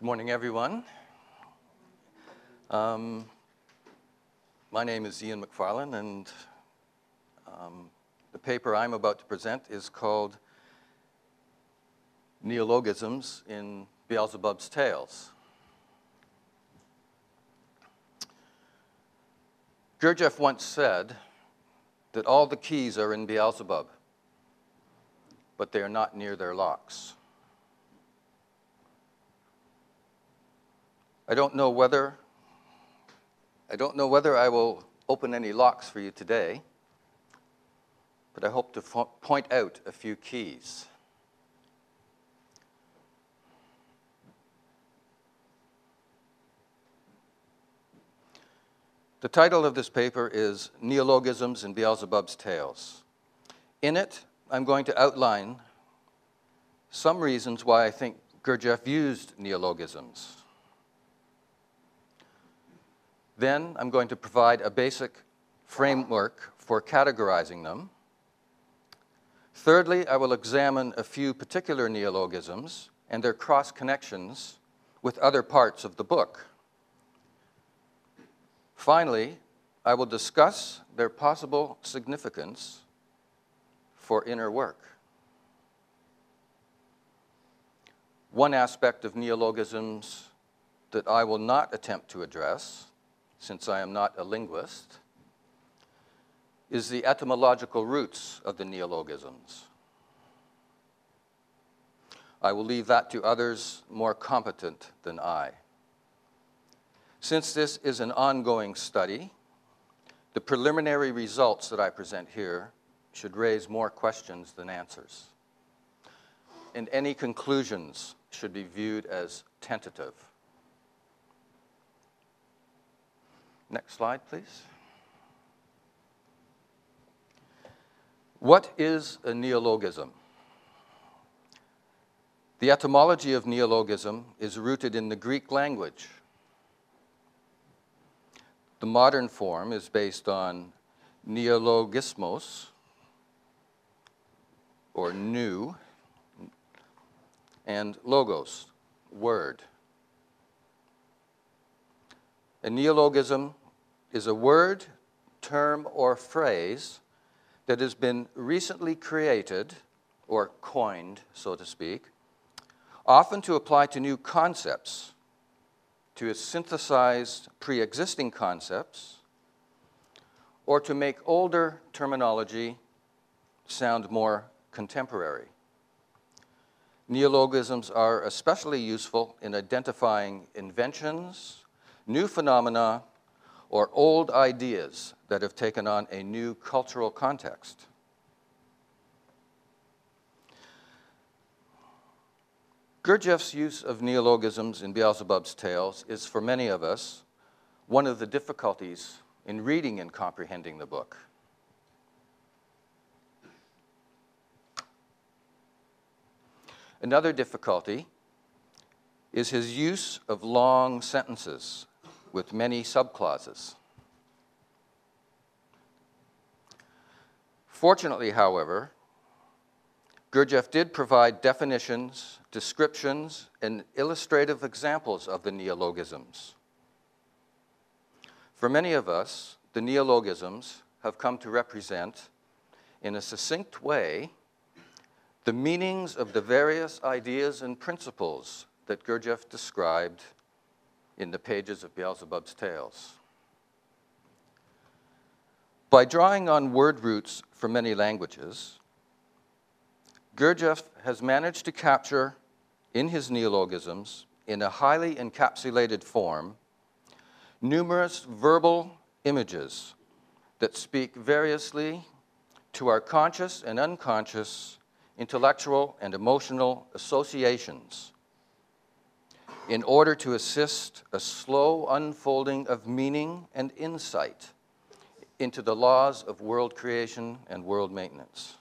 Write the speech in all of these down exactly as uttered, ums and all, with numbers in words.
Good morning, everyone. Um, my name is Ian McFarlane, and um, the paper I'm about to present is called Neologisms in Beelzebub's Tales. Gurdjieff once said that all the keys are in Beelzebub, but they are not near their locks. I don't know whether I don't know whether I will open any locks for you today, but I hope to fo- point out a few keys. The title of this paper is Neologisms in Beelzebub's Tales. In it, I'm going to outline some reasons why I think Gurdjieff used neologisms. Then I'm going to provide a basic framework for categorizing them. Thirdly, I will examine a few particular neologisms and their cross-connections with other parts of the book. Finally, I will discuss their possible significance for inner work. One aspect of neologisms that I will not attempt to address, since I am not a linguist, is the etymological roots of the neologisms. I will leave that to others more competent than I. Since this is an ongoing study, the preliminary results that I present here should raise more questions than answers. And any conclusions should be viewed as tentative. Next slide, please. What is a neologism? The etymology of neologism is rooted in the Greek language. The modern form is based on neologismos, or new, and logos, word. A neologism is a word, term, or phrase that has been recently created, or coined, so to speak, often to apply to new concepts, to synthesize pre-existing concepts, or to make older terminology sound more contemporary. Neologisms are especially useful in identifying inventions, new phenomena, or old ideas that have taken on a new cultural context. Gurdjieff's use of neologisms in Beelzebub's Tales is, for many of us, one of the difficulties in reading and comprehending the book. Another difficulty is his use of long sentences with many subclauses. Fortunately, however, Gurdjieff did provide definitions, descriptions, and illustrative examples of the neologisms. For many of us, the neologisms have come to represent, in a succinct way, the meanings of the various ideas and principles that Gurdjieff described in the pages of Beelzebub's Tales. By drawing on word roots from many languages, Gurdjieff has managed to capture in his neologisms, in a highly encapsulated form, numerous verbal images that speak variously to our conscious and unconscious intellectual and emotional associations in order to assist a slow unfolding of meaning and insight into the laws of world creation and world maintenance.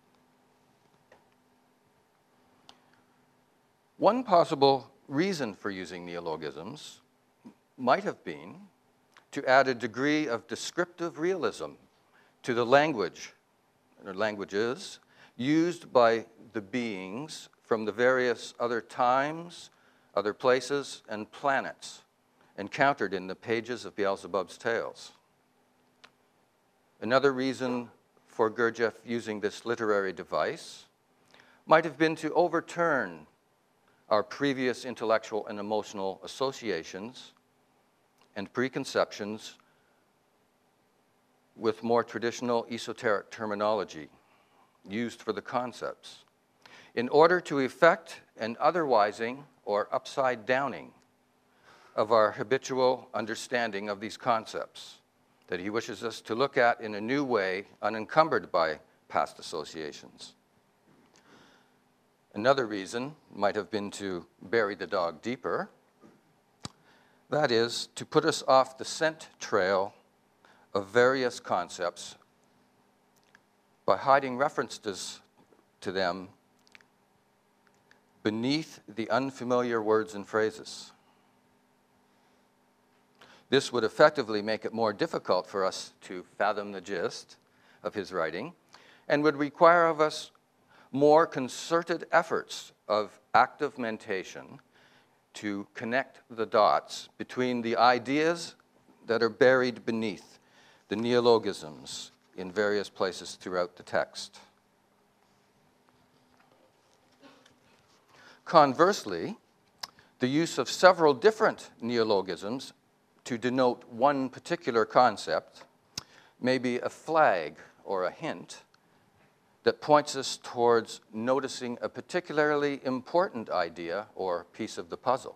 One possible reason for using neologisms might have been to add a degree of descriptive realism to the language, or languages, used by the beings from the various other times, other places, and planets encountered in the pages of Beelzebub's tales. Another reason for Gurdjieff using this literary device might have been to overturn our previous intellectual and emotional associations and preconceptions with more traditional esoteric terminology used for the concepts, in order to effect an otherwising or upside downing of our habitual understanding of these concepts that he wishes us to look at in a new way, unencumbered by past associations. Another reason might have been to bury the dog deeper, that is, to put us off the scent trail of various concepts by hiding references to them beneath the unfamiliar words and phrases. This would effectively make it more difficult for us to fathom the gist of his writing and would require of us more concerted efforts of active mentation to connect the dots between the ideas that are buried beneath the neologisms in various places throughout the text. Conversely, the use of several different neologisms to denote one particular concept may be a flag or a hint that points us towards noticing a particularly important idea or piece of the puzzle.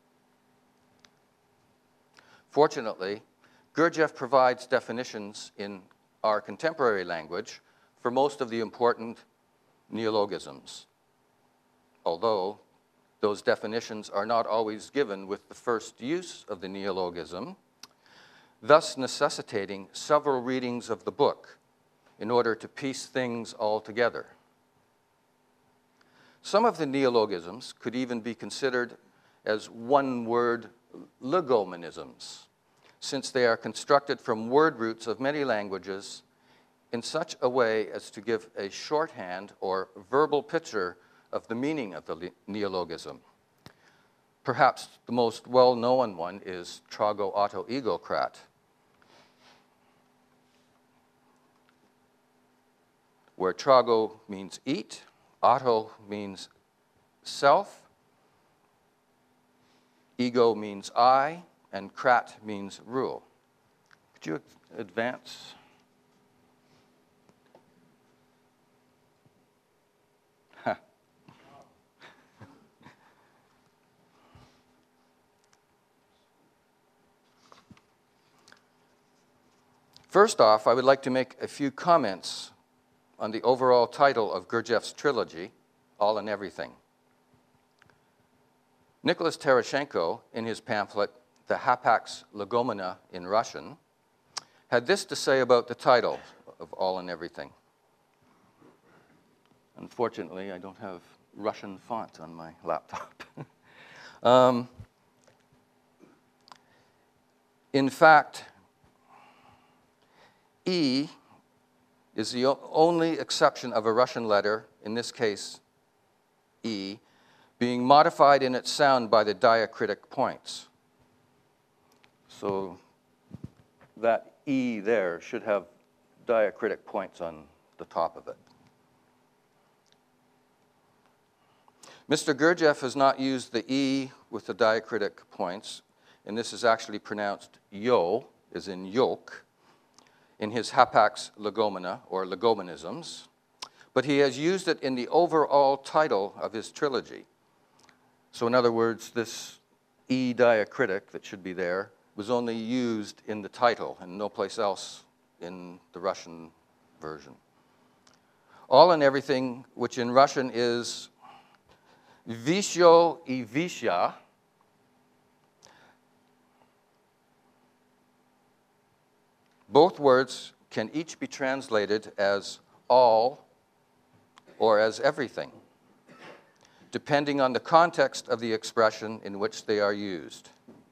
Fortunately, Gurdjieff provides definitions in our contemporary language for most of the important neologisms, although those definitions are not always given with the first use of the neologism, thus necessitating several readings of the book in order to piece things all together. Some of the neologisms could even be considered as one-word legomenisms, since they are constructed from word roots of many languages in such a way as to give a shorthand or verbal picture of the meaning of the neologism. Perhaps the most well-known one is trago auto ego krat, where trago means eat, auto means self, ego means I, and krat means rule. Could you advance? Huh. First off, I would like to make a few comments on the overall title of Gurdjieff's trilogy, All and Everything. Nicholas Terashenko, in his pamphlet, The Hapax Legomena in Russian, had this to say about the title of All and Everything. Unfortunately, I don't have Russian font on my laptop. um, in fact, E is the only exception of a Russian letter, in this case, E, being modified in its sound by the diacritic points. So that E there should have diacritic points on the top of it. Mister Gurdjieff has not used the E with the diacritic points, and this is actually pronounced yo, as in yoke, in his Hapax Legomena, or legomenisms, but he has used it in the overall title of his trilogy. So in other words, this E diacritic that should be there was only used in the title and no place else in the Russian version. All and Everything, which in Russian is Visho I Visha, both words can each be translated as all or as everything, depending on the context of the expression in which they are used.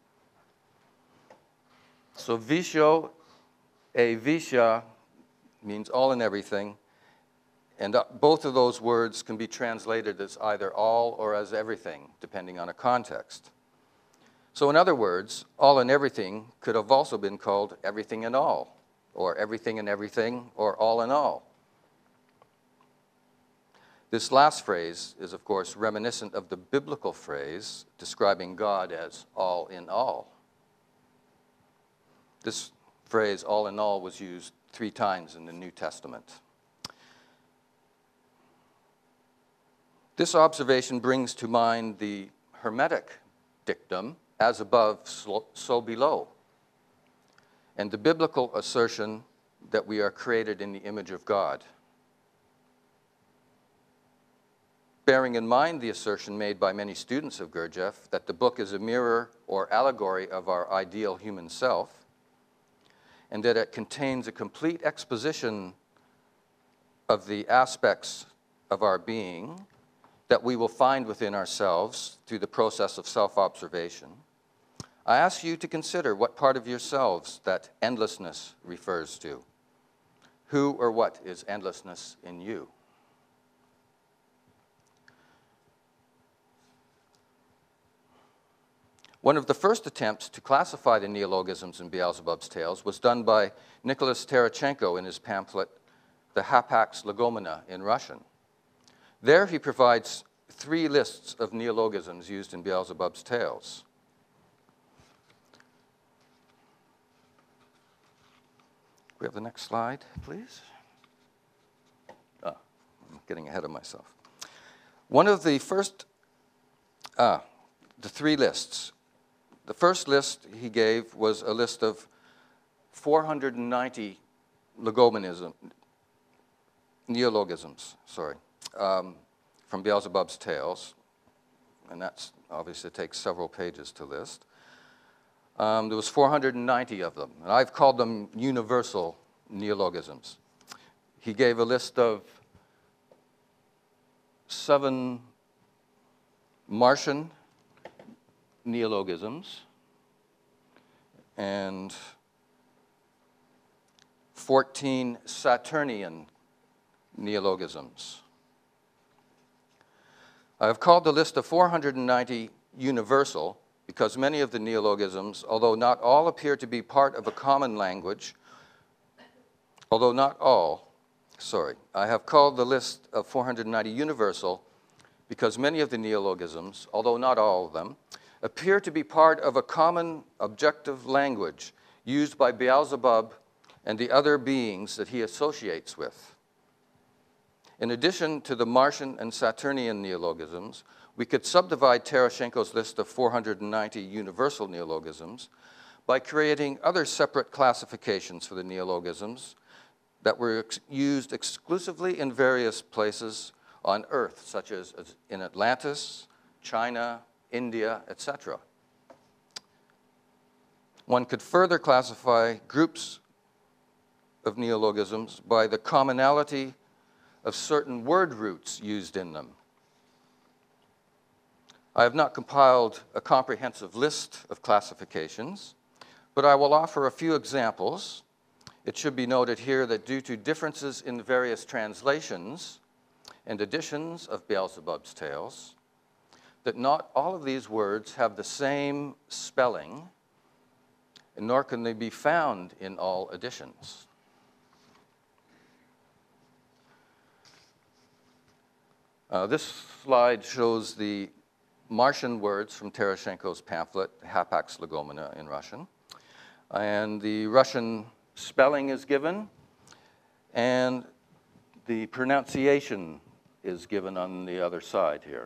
So Visho, a Visha, means all and everything, And uh, both of those words can be translated as either all or as everything, depending on a context. So in other words, all and everything could have also been called everything and all, or everything and everything, or all in all. This last phrase is, of course, reminiscent of the biblical phrase describing God as all in all. This phrase, all in all, was used three times in the New Testament. This observation brings to mind the Hermetic dictum, as above, so below, and the biblical assertion that we are created in the image of God. Bearing in mind the assertion made by many students of Gurdjieff that the book is a mirror or allegory of our ideal human self, and that it contains a complete exposition of the aspects of our being that we will find within ourselves through the process of self-observation, I ask you to consider what part of yourselves that endlessness refers to. Who or what is endlessness in you? One of the first attempts to classify the neologisms in Beelzebub's Tales was done by Nicholas Tereshchenko in his pamphlet, The Hapax Legomena in Russian. There he provides three lists of neologisms used in Beelzebub's Tales. We have the next slide, please. Ah, I'm getting ahead of myself. One of the first, ah, the three lists. The first list he gave was a list of four hundred ninety legomenism, neologisms, sorry, um, from Beelzebub's Tales, and that's obviously takes several pages to list. Um, there was four hundred ninety of them, and I've called them universal neologisms. He gave a list of seven Martian neologisms and fourteen Saturnian neologisms. I have called the list of four hundred ninety universal because many of the neologisms, although not all appear to be part of a common language, although not all, sorry, I have called the list of four hundred ninety universal because many of the neologisms, although not all of them, appear to be part of a common objective language used by Beelzebub and the other beings that he associates with. In addition to the Martian and Saturnian neologisms, we could subdivide Tereshchenko's list of four hundred ninety universal neologisms by creating other separate classifications for the neologisms that were ex- used exclusively in various places on Earth, such as in Atlantis, China, India, et cetera. One could further classify groups of neologisms by the commonality of certain word roots used in them. I have not compiled a comprehensive list of classifications, but I will offer a few examples. It should be noted here that due to differences in the various translations and editions of Beelzebub's Tales, that not all of these words have the same spelling, and nor can they be found in all editions. Uh, this slide shows the Martian words from Tereshchenko's pamphlet, Hapax Legomena in Russian, and the Russian spelling is given, and the pronunciation is given on the other side here.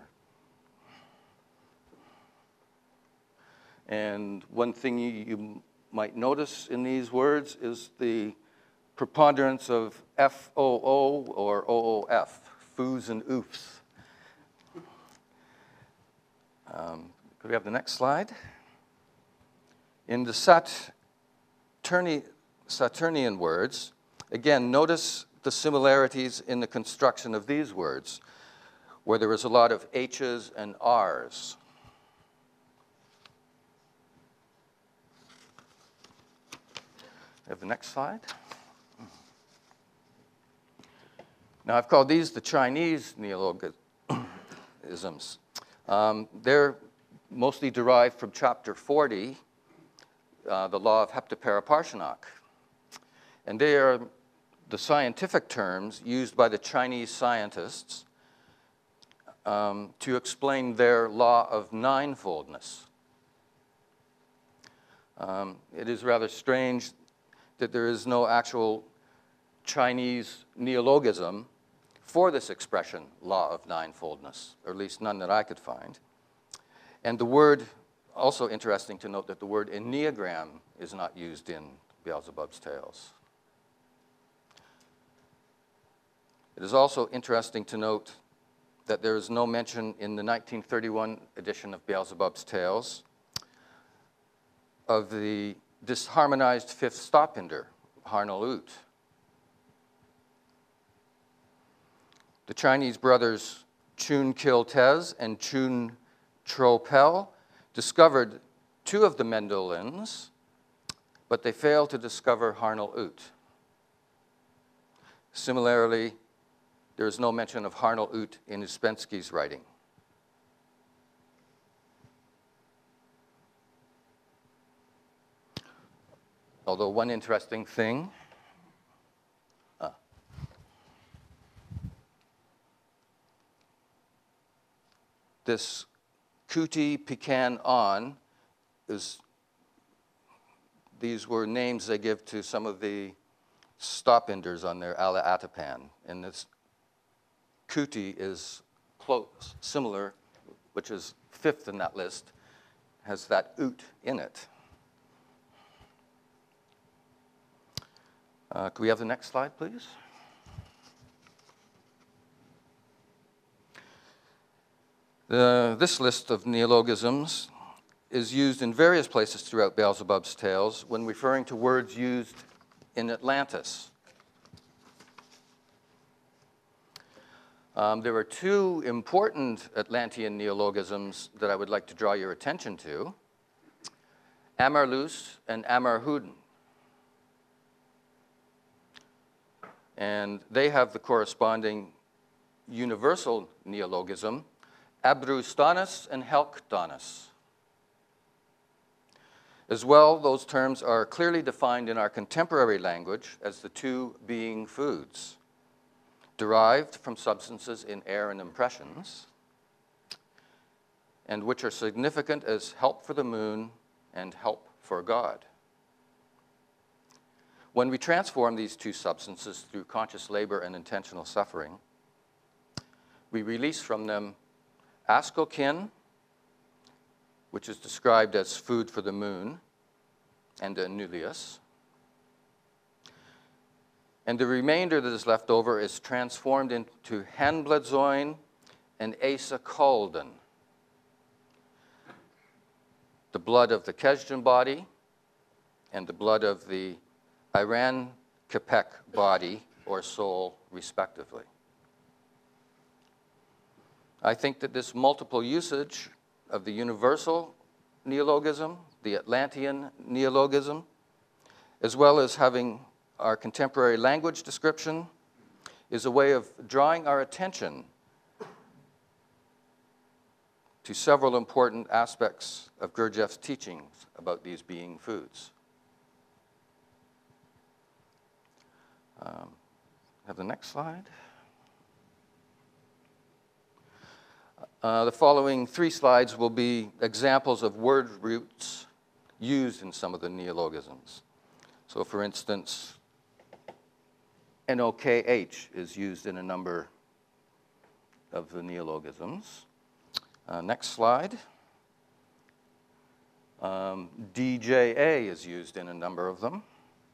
And one thing you, you might notice in these words is the preponderance of F O O or O O F, foos and oofs. Um, could we have the next slide? In the Saturni, Saturnian words, again, notice the similarities in the construction of these words, where there is a lot of H's and R's. Have the next slide. Now, I've called these the Chinese neologisms. Um, they're mostly derived from chapter forty, uh, the law of Heptaparaparshinok. And they are the scientific terms used by the Chinese scientists um, to explain their law of ninefoldness. Um, it is rather strange that there is no actual Chinese neologism for this expression, law of ninefoldness, or at least none that I could find. And the word, also interesting to note that the word Enneagram is not used in Beelzebub's Tales. It is also interesting to note that there is no mention in the nineteen thirty-one edition of Beelzebub's Tales of the disharmonized fifth stopinder, Harnal Ut. The Chinese brothers Chun Kil Tez and Chun Tropel discovered two of the Mendolins, but they failed to discover Harnal Ut. Similarly, there is no mention of Harnal Ut in Uspensky's writing. Although one interesting thing, uh, this Kuti Pekan On is, these were names they give to some of the stopenders on their Ala Atapan. And this Kuti is close, similar, which is fifth in that list, has that Ut in it. Uh, could we have the next slide, please? The, this list of neologisms is used in various places throughout Beelzebub's Tales when referring to words used in Atlantis. Um, there are two important Atlantean neologisms that I would like to draw your attention to, Amarlus and Amarhuden. And they have the corresponding universal neologism, Abrustanus and Helkdanus. As well, those terms are clearly defined in our contemporary language as the two being foods, derived from substances in air and impressions, and which are significant as help for the moon and help for God. When we transform these two substances through conscious labor and intentional suffering, we release from them Askokin, which is described as food for the moon, and Anulius. And the remainder that is left over is transformed into Hanbladzoin and Asa Kolden, the blood of the Kesdjan body and the blood of the Iran Kepek body or soul, respectively. I think that this multiple usage of the universal neologism, the Atlantean neologism, as well as having our contemporary language description, is a way of drawing our attention to several important aspects of Gurdjieff's teachings about these being foods. Um, have the next slide. Uh, the following three slides will be examples of word roots used in some of the neologisms. So for instance, N O K H is used in a number of the neologisms. Uh, next slide. Um, D J A is used in a number of them.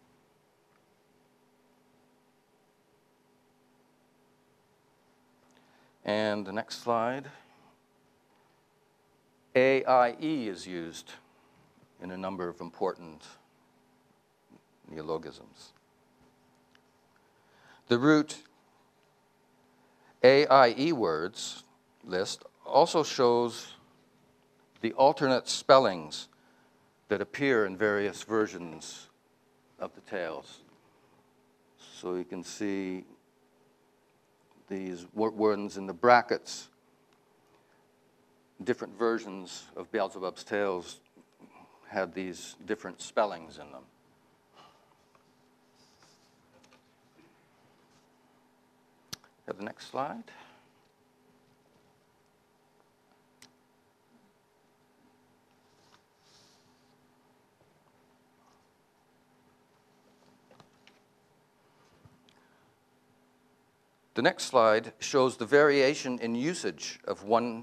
And the next slide. A I E is used in a number of important neologisms. The root A I E words list also shows the alternate spellings that appear in various versions of the tales. So you can see these ones in the brackets, different versions of Beelzebub's Tales had these different spellings in them. Have the next slide. The next slide shows the variation in usage of one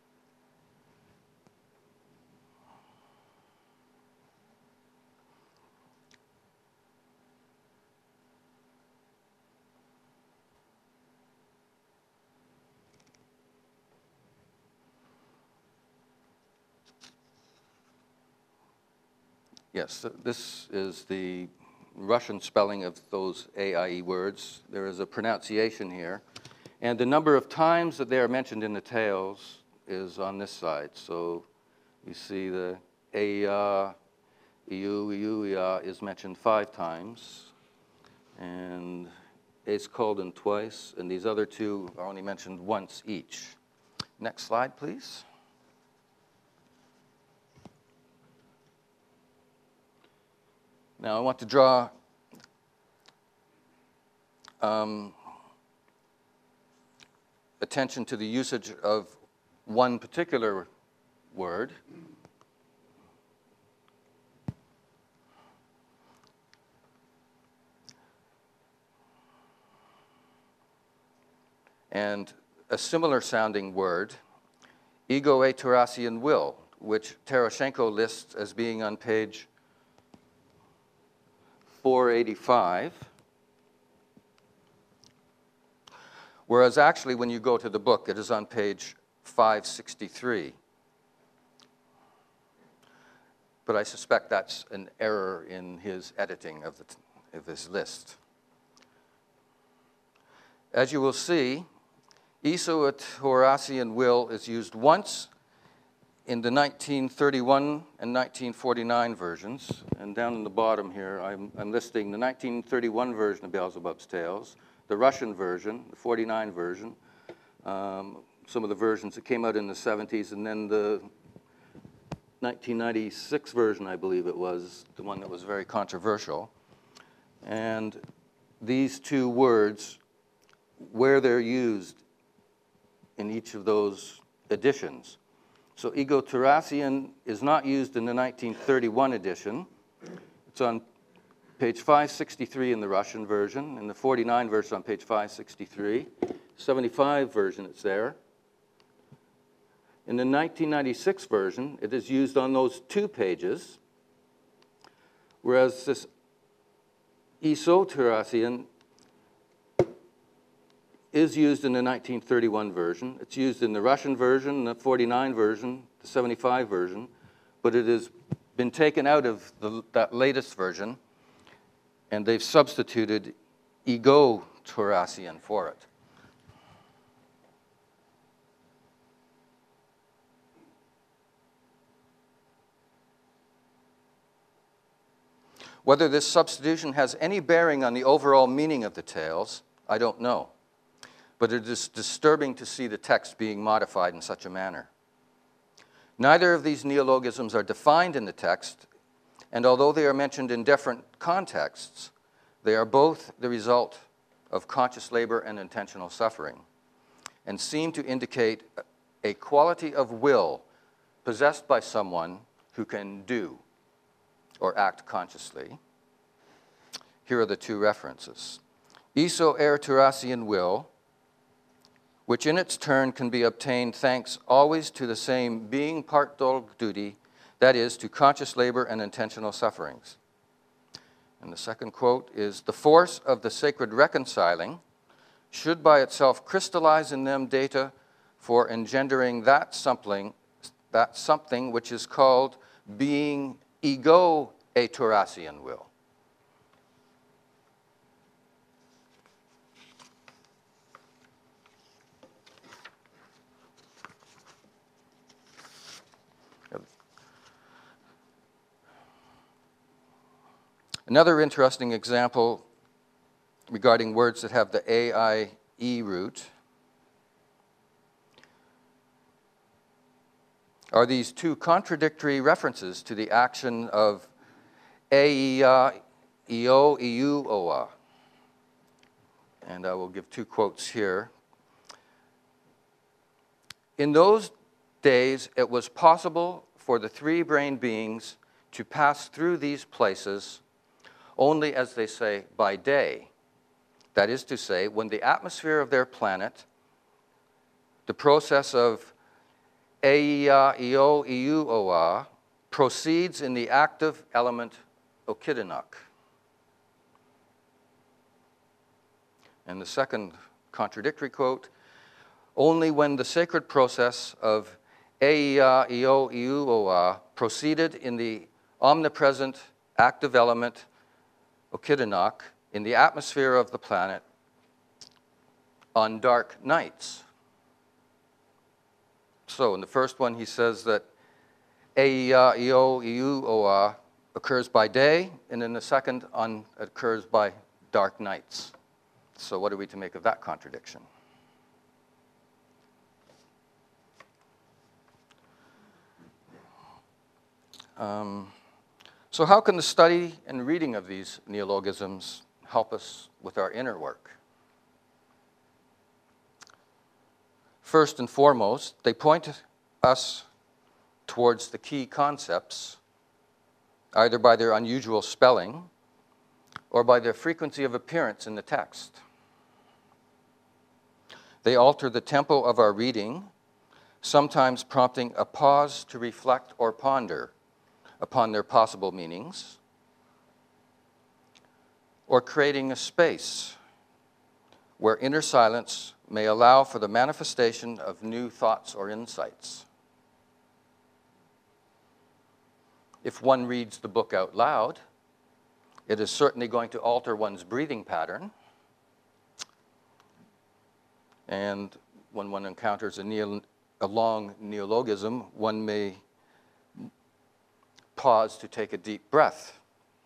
Yes, this is the Russian spelling of those A I E words. There is a pronunciation here. And the number of times that they are mentioned in the tales is on this side. So you see the A-ya, E-u, E-u, E-ya is mentioned five times. And Ace Calden twice. And these other two are only mentioned once each. Next slide, please. Now I want to draw um, attention to the usage of one particular word. And a similar sounding word, ego-a-Tarasian will, which Tarashenko lists as being on page four eighty-five, whereas actually when you go to the book, it is on page five sixty-three. But I suspect that's an error in his editing of, the, of his list. As you will see, ego-a-Tarasian will is used once in the nineteen thirty-one and nineteen forty-nine versions. And down in the bottom here, I'm, I'm listing the nineteen thirty-one version of Beelzebub's Tales, the Russian version, the forty-nine version, um, some of the versions that came out in the seventies, and then the nineteen ninety-six version, I believe it was, the one that was very controversial. And these two words, where they're used in each of those editions. So ego-Tarasian is not used in the nineteen thirty-one edition. It's on page five sixty-three in the Russian version, and the forty-nine version on page five sixty-three. seventy-five version, it's there. In the nineteen ninety-six version, it is used on those two pages, whereas this ego-Tarasian is used in the nineteen thirty-one version. It's used in the Russian version, the forty-nine version, the seventy-five version, but it has been taken out of the, that latest version, and they've substituted ego-Tarasian for it. Whether this substitution has any bearing on the overall meaning of the tales, I don't know. But it is disturbing to see the text being modified in such a manner. Neither of these neologisms are defined in the text, and although they are mentioned in different contexts, they are both the result of conscious labor and intentional suffering, and seem to indicate a quality of will possessed by someone who can do or act consciously. Here are the two references. Ego-a-Tarasian will, which in its turn can be obtained thanks always to the same being part dog duty, that is, to conscious labor and intentional sufferings. And the second quote is, the force of the sacred reconciling should by itself crystallize in them data for engendering that something, that something which is called being ego-a-Tarasian will. Another interesting example regarding words that have the A I E root are these two contradictory references to the action of E, I, E, O, E, U, O, A. And I will give two quotes here. In those days, it was possible for the three-brained beings to pass through these places only, as they say, by day. That is to say, when the atmosphere of their planet, the process of E, I, E, O, E, U, O, A, proceeds in the active element Okitinuk. And the second contradictory quote, only when the sacred process of E, I, E, O, E, U, O, A proceeded in the omnipresent active element Okitinuk in the atmosphere of the planet on dark nights. So in the first one, he says that E, I, E, O, E, U, O, A occurs by day, and in the second, on, occurs by dark nights. So what are we to make of that contradiction? Um, so how can the study and reading of these neologisms help us with our inner work? First and foremost, they point us towards the key concepts, either by their unusual spelling or by their frequency of appearance in the text. They alter the tempo of our reading, sometimes prompting a pause to reflect or ponder upon their possible meanings, or creating a space where inner silence may allow for the manifestation of new thoughts or insights. If one reads the book out loud, it is certainly going to alter one's breathing pattern. And when one encounters a, neo, a long neologism, one may pause to take a deep breath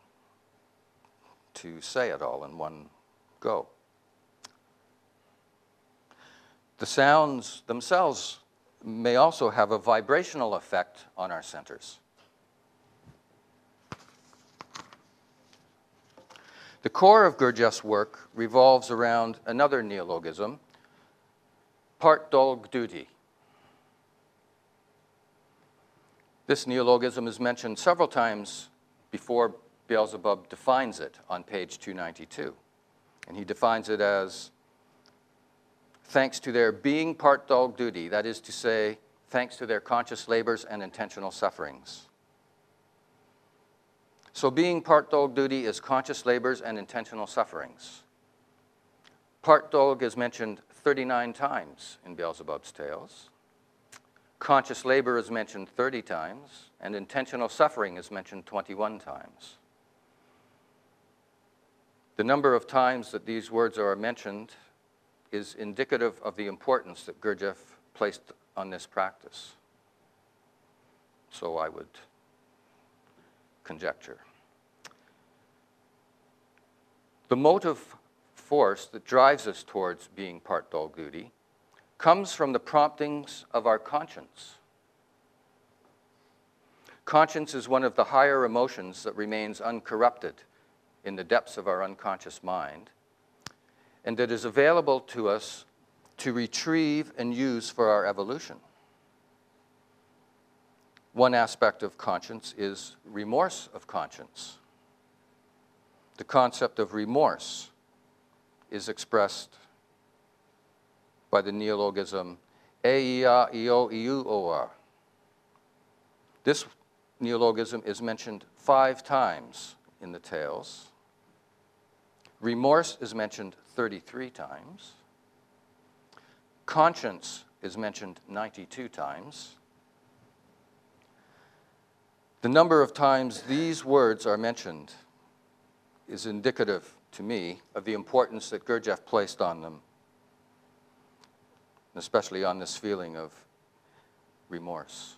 to say it all in one go. The sounds themselves may also have a vibrational effect on our centers. The core of Gurdjieff's work revolves around another neologism, part dog duty. This neologism is mentioned several times before Beelzebub defines it on page two ninety-two. And he defines it as, thanks to their being part dog duty, that is to say, thanks to their conscious labors and intentional sufferings. So being part dog duty is conscious labors and intentional sufferings. Part dog is mentioned thirty-nine times in Beelzebub's Tales. Conscious labor is mentioned thirty times, and intentional suffering is mentioned twenty-one times. The number of times that these words are mentioned is indicative of the importance that Gurdjieff placed on this practice. So I would conjecture. The motive force that drives us towards being part dog duty comes from the promptings of our conscience. Conscience is one of the higher emotions that remains uncorrupted in the depths of our unconscious mind, and that is available to us to retrieve and use for our evolution. One aspect of conscience is remorse of conscience. The concept of remorse is expressed by the neologism E, I, E, O, E, U, O, A. This neologism is mentioned five times in the Tales. Remorse is mentioned thirty-three times. Conscience is mentioned ninety-two times. The number of times these words are mentioned is indicative, to me, of the importance that Gurdjieff placed on them, especially on this feeling of remorse.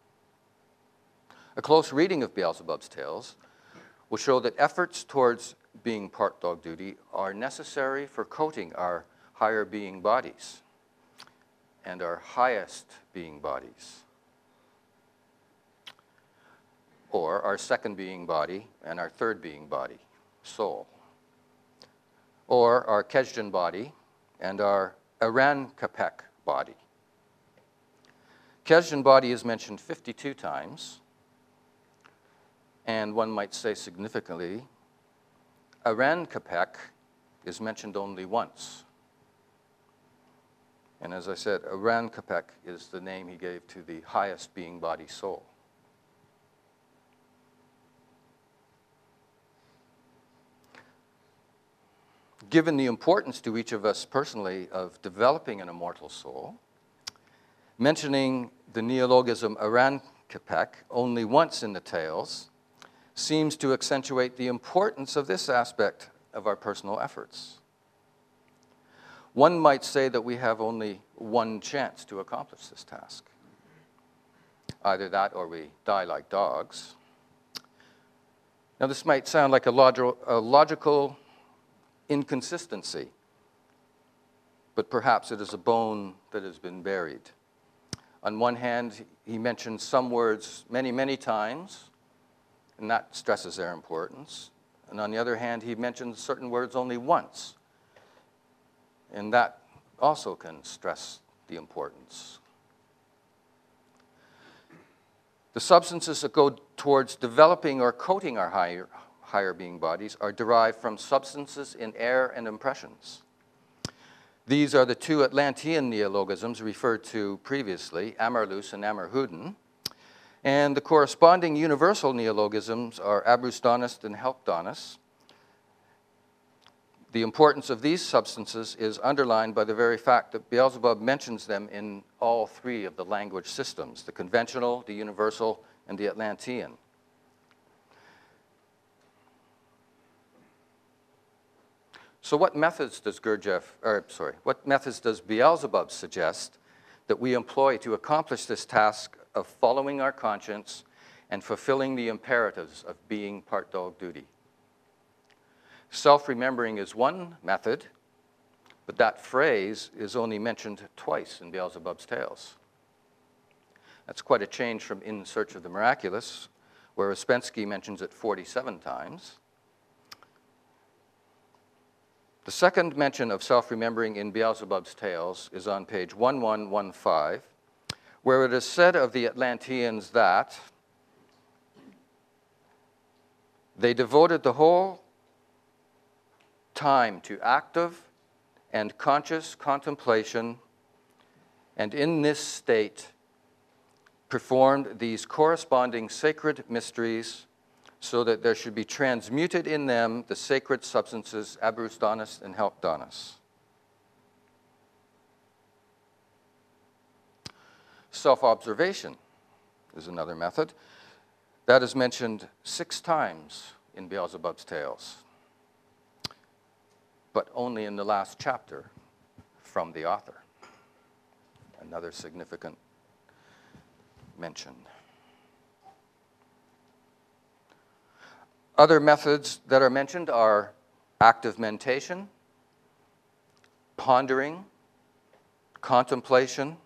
A close reading of Beelzebub's Tales will show that efforts towards being part dog duty are necessary for coating our higher being bodies and our highest being bodies, or our second being body and our third being body, soul, or our Kejdan body and our Arankapek body. Kejdan body is mentioned fifty-two times, and one might say significantly, Arankapek is mentioned only once. And as I said, Arankapek is the name he gave to the highest being body, soul. Given the importance to each of us personally of developing an immortal soul, mentioning the neologism Arankapek only once in the tales seems to accentuate the importance of this aspect of our personal efforts. One might say that we have only one chance to accomplish this task. Either that or we die like dogs. Now, this might sound like a, log- a logical inconsistency, but perhaps it is a bone that has been buried. On one hand, he mentions some words many, many times, and that stresses their importance. And on the other hand, he mentions certain words only once, and that also can stress the importance. The substances that go towards developing or coating our higher, higher being bodies are derived from substances in air and impressions. These are the two Atlantean neologisms referred to previously, Amarlus and Amarhuden, and the corresponding universal neologisms are Abrusdonis and Helpdonis. The importance of these substances is underlined by the very fact that Beelzebub mentions them in all three of the language systems, the conventional, the universal, and the Atlantean. So what methods does Gurdjieff, or sorry, what methods does Beelzebub suggest that we employ to accomplish this task of following our conscience and fulfilling the imperatives of being part dog duty? Self-remembering is one method, but that phrase is only mentioned twice in Beelzebub's tales. That's quite a change from In Search of the Miraculous, where Ouspensky mentions it forty-seven times. The second mention of self-remembering in Beelzebub's tales is on page eleven fifteen, where it is said of the Atlanteans that they devoted the whole time to active and conscious contemplation, and in this state performed these corresponding sacred mysteries so that there should be transmuted in them the sacred substances Abrusdonis and Helpdonis. Self-observation is another method. That is mentioned six times in Beelzebub's tales, but only in the last chapter from the author. Another significant mention. Other methods that are mentioned are active mentation, pondering, contemplation.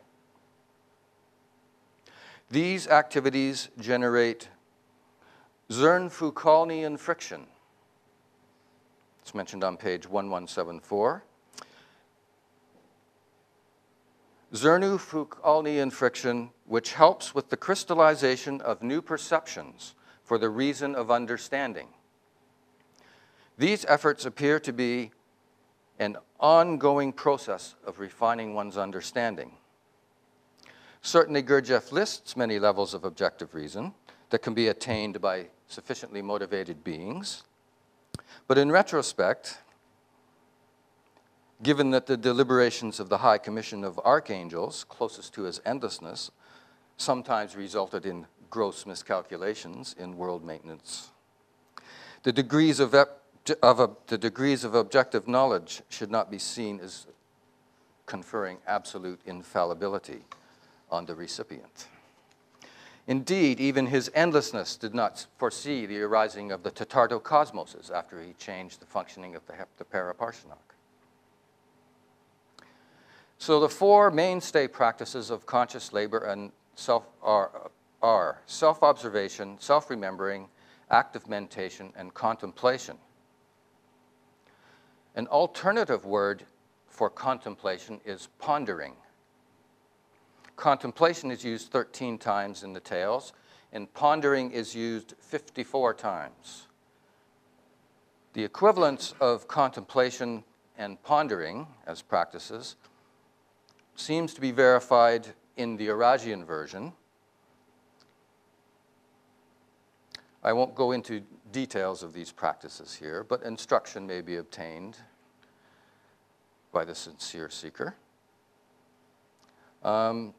These activities generate Zurn-Foucaultian friction. It's mentioned on page eleven seventy-four. Zurn-Foucaultian friction, which helps with the crystallization of new perceptions for the reason of understanding. These efforts appear to be an ongoing process of refining one's understanding. Certainly, Gurdjieff lists many levels of objective reason that can be attained by sufficiently motivated beings. But in retrospect, given that the deliberations of the High Commission of Archangels, closest to his endlessness, sometimes resulted in gross miscalculations in world maintenance, the degrees of, of a, the degrees of objective knowledge should not be seen as conferring absolute infallibility on the recipient. Indeed, even his endlessness did not foresee the arising of the Tatartocosmoses after he changed the functioning of the Heptaparaparshinaka. So the four mainstay practices of conscious labor and self are, are self-observation, self-remembering, active meditation, and contemplation. An alternative word for contemplation is pondering. Contemplation is used thirteen times in the tales, and pondering is used fifty-four times. The equivalence of contemplation and pondering as practices seems to be verified in the Arajian version. I won't go into details of these practices here, but instruction may be obtained by the sincere seeker. Um,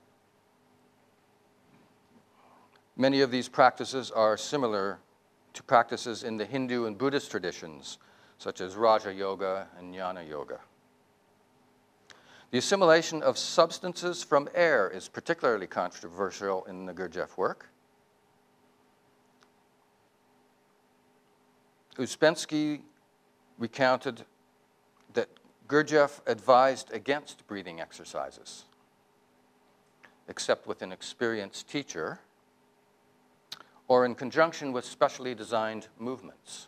Many of these practices are similar to practices in the Hindu and Buddhist traditions, such as Raja Yoga and Jnana Yoga. The assimilation of substances from air is particularly controversial in the Gurdjieff work. Uspensky recounted that Gurdjieff advised against breathing exercises, except with an experienced teacher, or in conjunction with specially designed movements.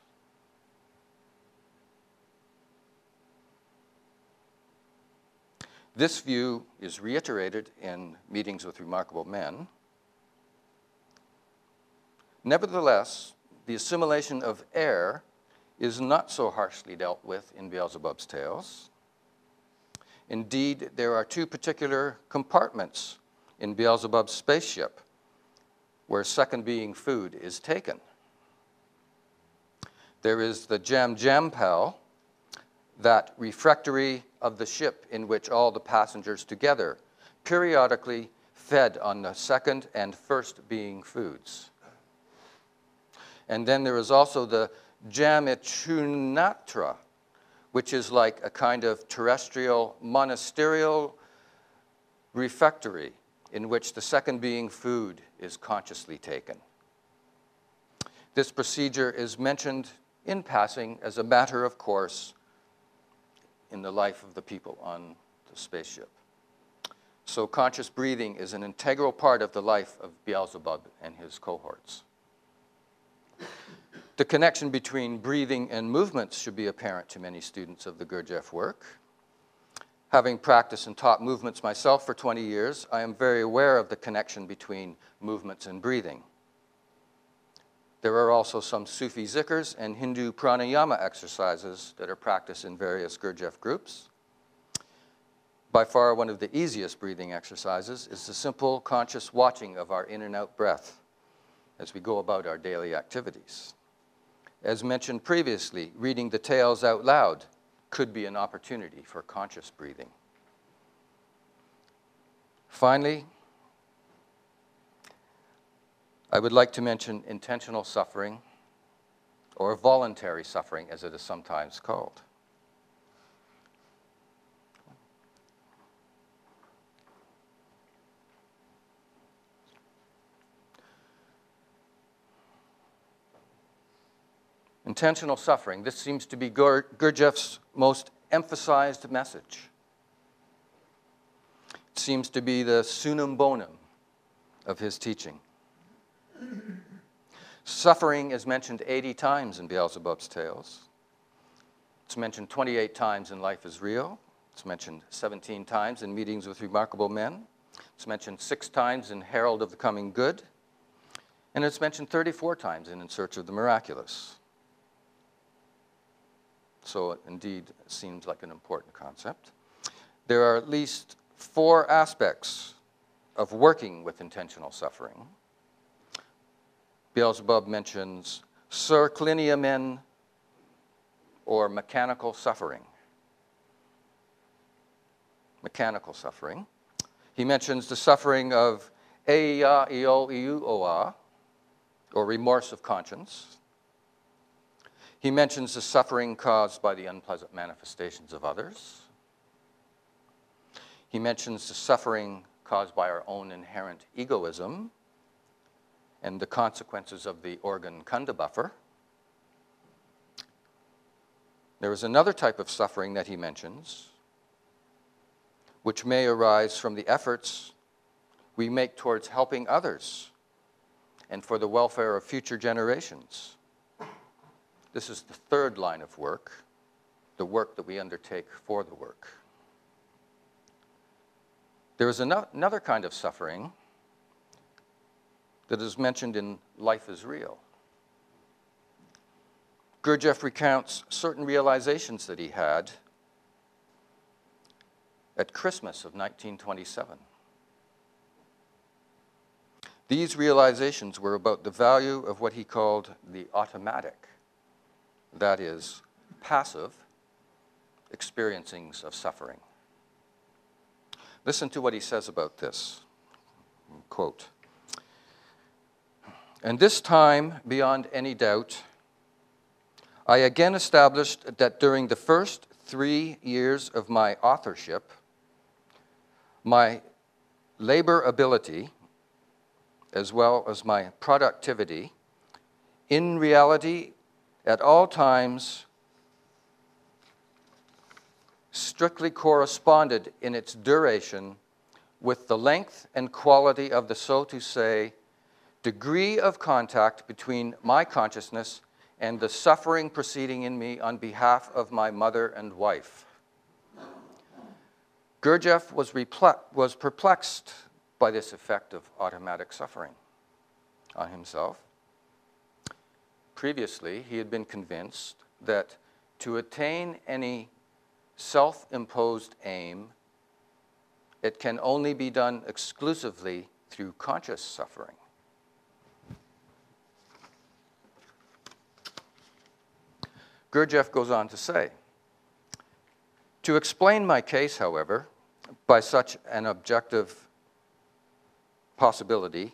This view is reiterated in Meetings with Remarkable Men. Nevertheless, the assimilation of air is not so harshly dealt with in Beelzebub's tales. Indeed, there are two particular compartments in Beelzebub's spaceship where second being food is taken. There is the Jam Jam Pal, that refectory of the ship in which all the passengers together periodically fed on the second and first being foods. And then there is also the Jamichunatra, which is like a kind of terrestrial monasterial refectory in which the second being food is consciously taken. This procedure is mentioned in passing as a matter of course in the life of the people on the spaceship. So conscious breathing is an integral part of the life of Beelzebub and his cohorts. The connection between breathing and movements should be apparent to many students of the Gurdjieff work. Having practiced and taught movements myself for twenty years, I am very aware of the connection between movements and breathing. There are also some Sufi zikrs and Hindu pranayama exercises that are practiced in various Gurdjieff groups. By far, one of the easiest breathing exercises is the simple conscious watching of our in and out breath as we go about our daily activities. As mentioned previously, reading the tales out loud could be an opportunity for conscious breathing. Finally, I would like to mention intentional suffering, or voluntary suffering as it is sometimes called. Intentional suffering. This seems to be Gur Gurdjieff's most emphasized message. It seems to be the sunum bonum of his teaching. Suffering is mentioned eighty times in Beelzebub's tales. It's mentioned twenty-eight times in Life is Real. It's mentioned seventeen times in Meetings with Remarkable Men. It's mentioned six times in Herald of the Coming Good. And it's mentioned thirty-four times in In Search of the Miraculous. So it indeed seems like an important concept. There are at least four aspects of working with intentional suffering. Beelzebub mentions surcliniamen, or mechanical suffering. Mechanical suffering. He mentions the suffering of eia io iu oa, or remorse of conscience. He mentions the suffering caused by the unpleasant manifestations of others. He mentions the suffering caused by our own inherent egoism. and the consequences of the organ-Kunda buffer. There is another type of suffering that he mentions, which may arise from the efforts we make towards helping others and for the welfare of future generations. This is the third line of work, the work that we undertake for the work. There is another kind of suffering that is mentioned in Life is Real. Gurdjieff recounts certain realizations that he had at Christmas of nineteen twenty-seven. These realizations were about the value of what he called the automatic, that is, passive, experiencings of suffering. Listen to what he says about this. Quote, "And this time, beyond any doubt, I again established that during the first three years of my authorship, my labor ability, as well as my productivity, in reality, at all times, strictly corresponded in its duration with the length and quality of the, so to say, degree of contact between my consciousness and the suffering proceeding in me on behalf of my mother and wife." Gurdjieff was, was perplexed by this effect of automatic suffering on himself. Previously, he had been convinced that to attain any self-imposed aim, it can only be done exclusively through conscious suffering. Gurdjieff goes on to say, "To explain my case, however, by such an objective possibility,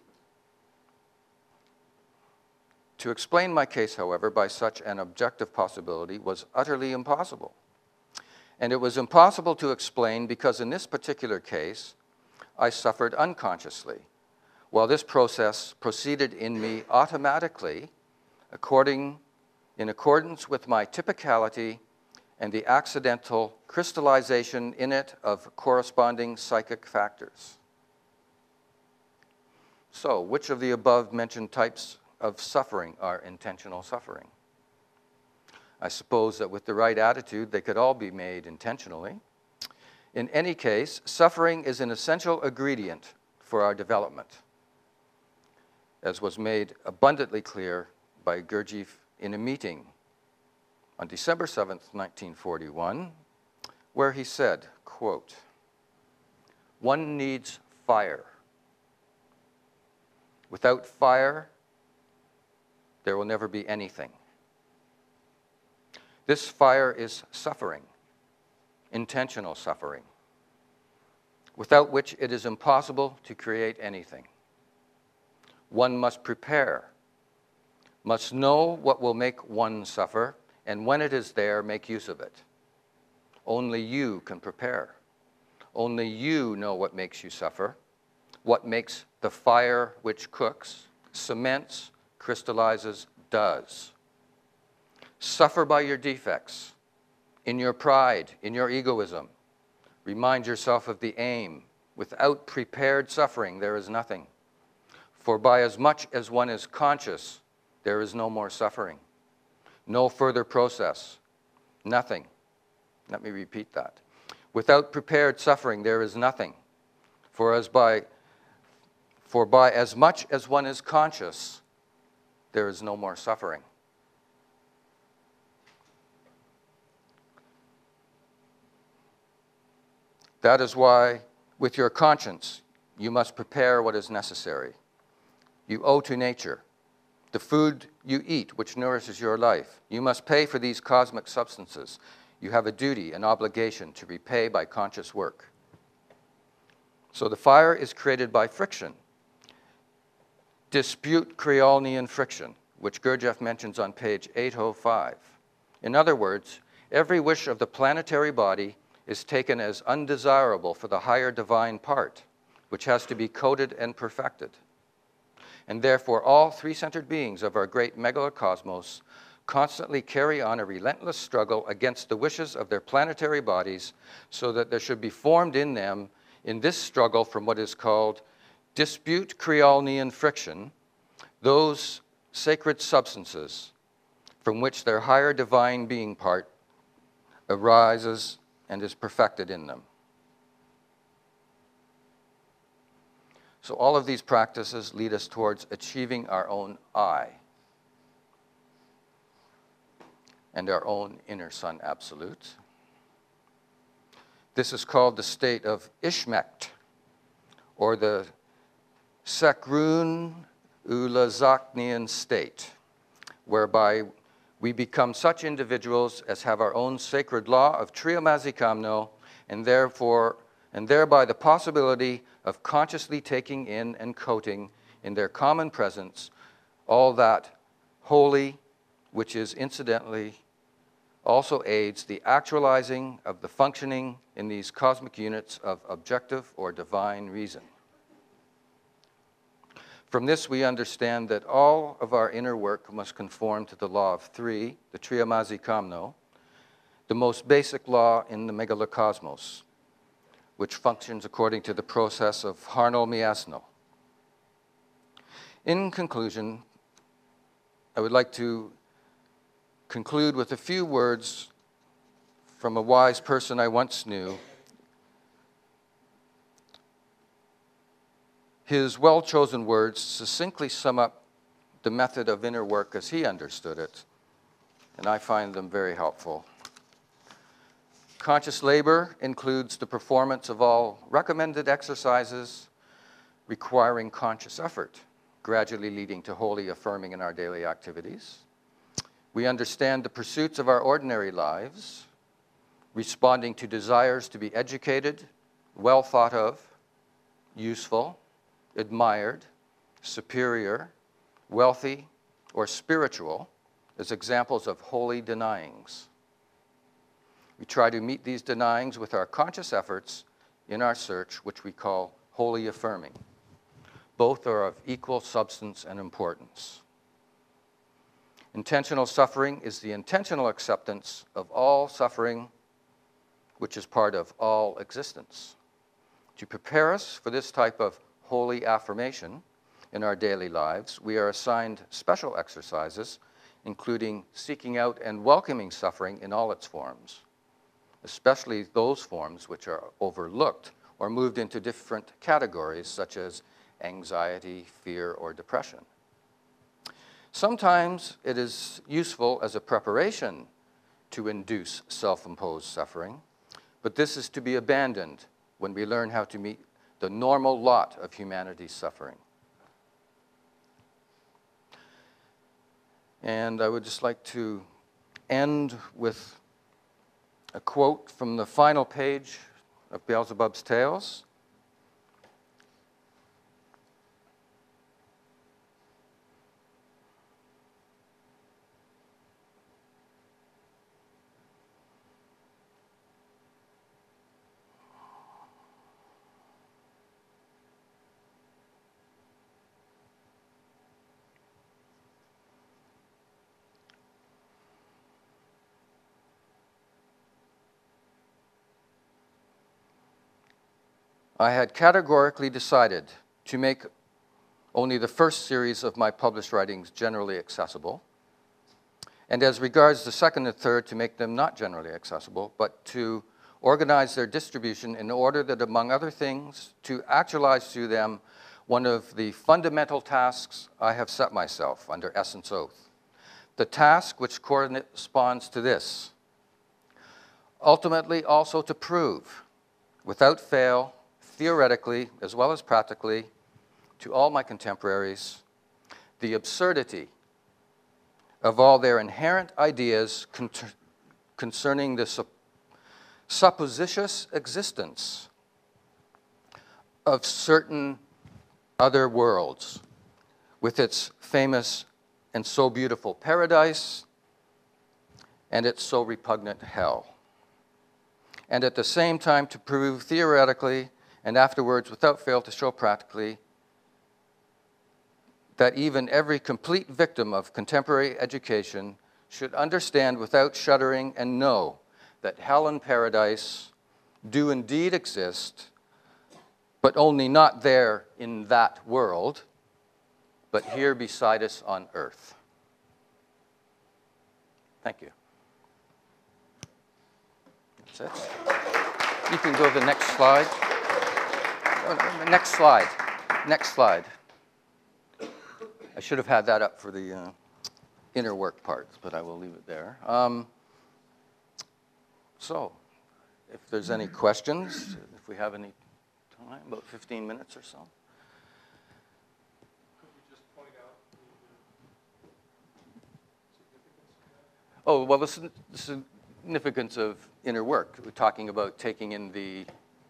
to explain my case, however, by such an objective possibility was utterly impossible. And it was impossible to explain because in this particular case, I suffered unconsciously, while this process proceeded in me automatically according in accordance with my typicality and the accidental crystallization in it of corresponding psychic factors." So, which of the above-mentioned types of suffering are intentional suffering? I suppose that with the right attitude, they could all be made intentionally. In any case, suffering is an essential ingredient for our development, as was made abundantly clear by Gurdjieff in a meeting on December seventh, nineteen forty-one, where he said, quote, "One needs fire. Without fire, there will never be anything. This fire is suffering, intentional suffering, without which it is impossible to create anything. One must prepare, must know what will make one suffer, and when it is there, make use of it. Only you can prepare. Only you know what makes you suffer, what makes the fire which cooks, cements, crystallizes, does. Suffer by your defects, in your pride, in your egoism. Remind yourself of the aim. Without prepared suffering, there is nothing. For by as much as one is conscious, there is no more suffering. No further process. Nothing." Let me repeat that. "Without prepared suffering, there is nothing. For as by, for by as much as one is conscious, there is no more suffering." That is why, with your conscience, you must prepare what is necessary. You owe to nature the food you eat, which nourishes your life. You must pay for these cosmic substances. You have a duty, an obligation to repay by conscious work. So the fire is created by friction. Dispute Kreolnian friction, which Gurdjieff mentions on page eight oh five. In other words, every wish of the planetary body is taken as undesirable for the higher divine part, which has to be coded and perfected. and therefore all three-centered beings of our great megalocosmos constantly carry on a relentless struggle against the wishes of their planetary bodies, so that there should be formed in them, in this struggle from what is called dispute Creolnian friction, those sacred substances from which their higher divine being part arises and is perfected in them. So all of these practices lead us towards achieving our own I and our own inner sun absolute. This is called the state of Ishmekt, or the Sekrun Ulazaknian state, whereby we become such individuals as have our own sacred law of Triamazikamno, and therefore, and thereby the possibility of consciously taking in and coating in their common presence all that holy, which is incidentally also aids the actualizing of the functioning in these cosmic units of objective or divine reason. From this, we understand that all of our inner work must conform to the law of three, the Triamazikamno, the most basic law in the megalocosmos, which functions according to the process of Harno Miasno. In conclusion, I would like to conclude with a few words from a wise person I once knew. His well-chosen words succinctly sum up the method of inner work as he understood it, and I find them very helpful. Conscious labor includes the performance of all recommended exercises requiring conscious effort, gradually leading to wholly affirming in our daily activities. We understand the pursuits of our ordinary lives, responding to desires to be educated, well thought of, useful, admired, superior, wealthy, or spiritual as examples of holy denyings. We try to meet these denyings with our conscious efforts in our search, which we call holy affirming. Both are of equal substance and importance. Intentional suffering is the intentional acceptance of all suffering, which is part of all existence. To prepare us for this type of holy affirmation in our daily lives, we are assigned special exercises, including seeking out and welcoming suffering in all its forms, especially those forms which are overlooked or moved into different categories, such as anxiety, fear, or depression. Sometimes it is useful as a preparation to induce self-imposed suffering, but this is to be abandoned when we learn how to meet the normal lot of humanity's suffering. And I would just like to end with a quote from the final page of Beelzebub's Tales. I had categorically decided to make only the first series of my published writings generally accessible, and as regards the second and third, to make them not generally accessible, but to organize their distribution in order that, among other things, to actualize through them one of the fundamental tasks I have set myself under Essence Oath. The task which corresponds to this, ultimately also to prove, without fail, theoretically as well as practically, to all my contemporaries, the absurdity of all their inherent ideas con concerning the sup supposititious existence of certain other worlds, with its famous and so beautiful paradise and its so repugnant hell, and at the same time to prove theoretically and afterwards without fail to show practically that even every complete victim of contemporary education should understand without shuddering and know that hell and paradise do indeed exist, but only not there in that world, but here beside us on earth. Thank you. That's it. You can go to the next slide. Oh, no, next slide. Next slide. I should have had that up for the uh, inner work parts, but I will leave it there. Um, so, if there's any questions, if we have any time, about fifteen minutes or so. Could you just point out the significance of that? Oh, well, the, the significance of inner work. We're talking about taking in the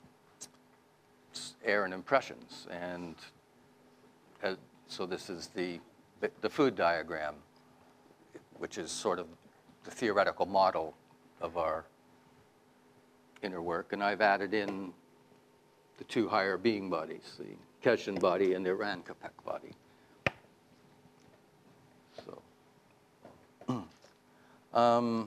air and impressions. And uh, so this is the, the food diagram, which is sort of the theoretical model of our inner work. And I've added in the two higher being bodies, the Keshen body and the Ran-Kapek body. So, um,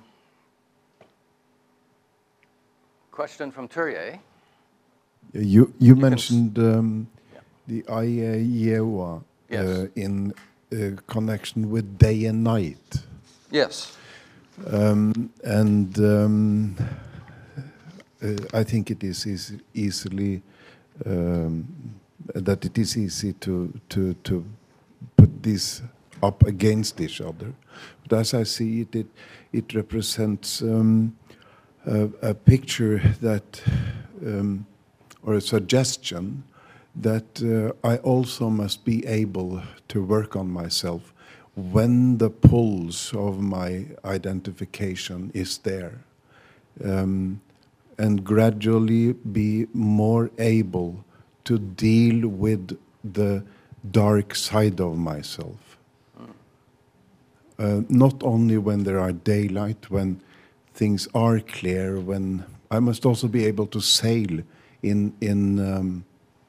question from Turier. You, you, you mentioned um, yeah. the Iowa yes. uh, in uh, connection with day and night. Yes. Um, and um, uh, I think it is easy, easily um, that it is easy to to to put these up against each other. But as I see it, it it represents um, a, a picture that. Um, or a suggestion that uh, I also must be able to work on myself when the pulse of my identification is there, um, and gradually be more able to deal with the dark side of myself. Uh, not only when there are daylight, when things are clear, when I must also be able to sail in in um,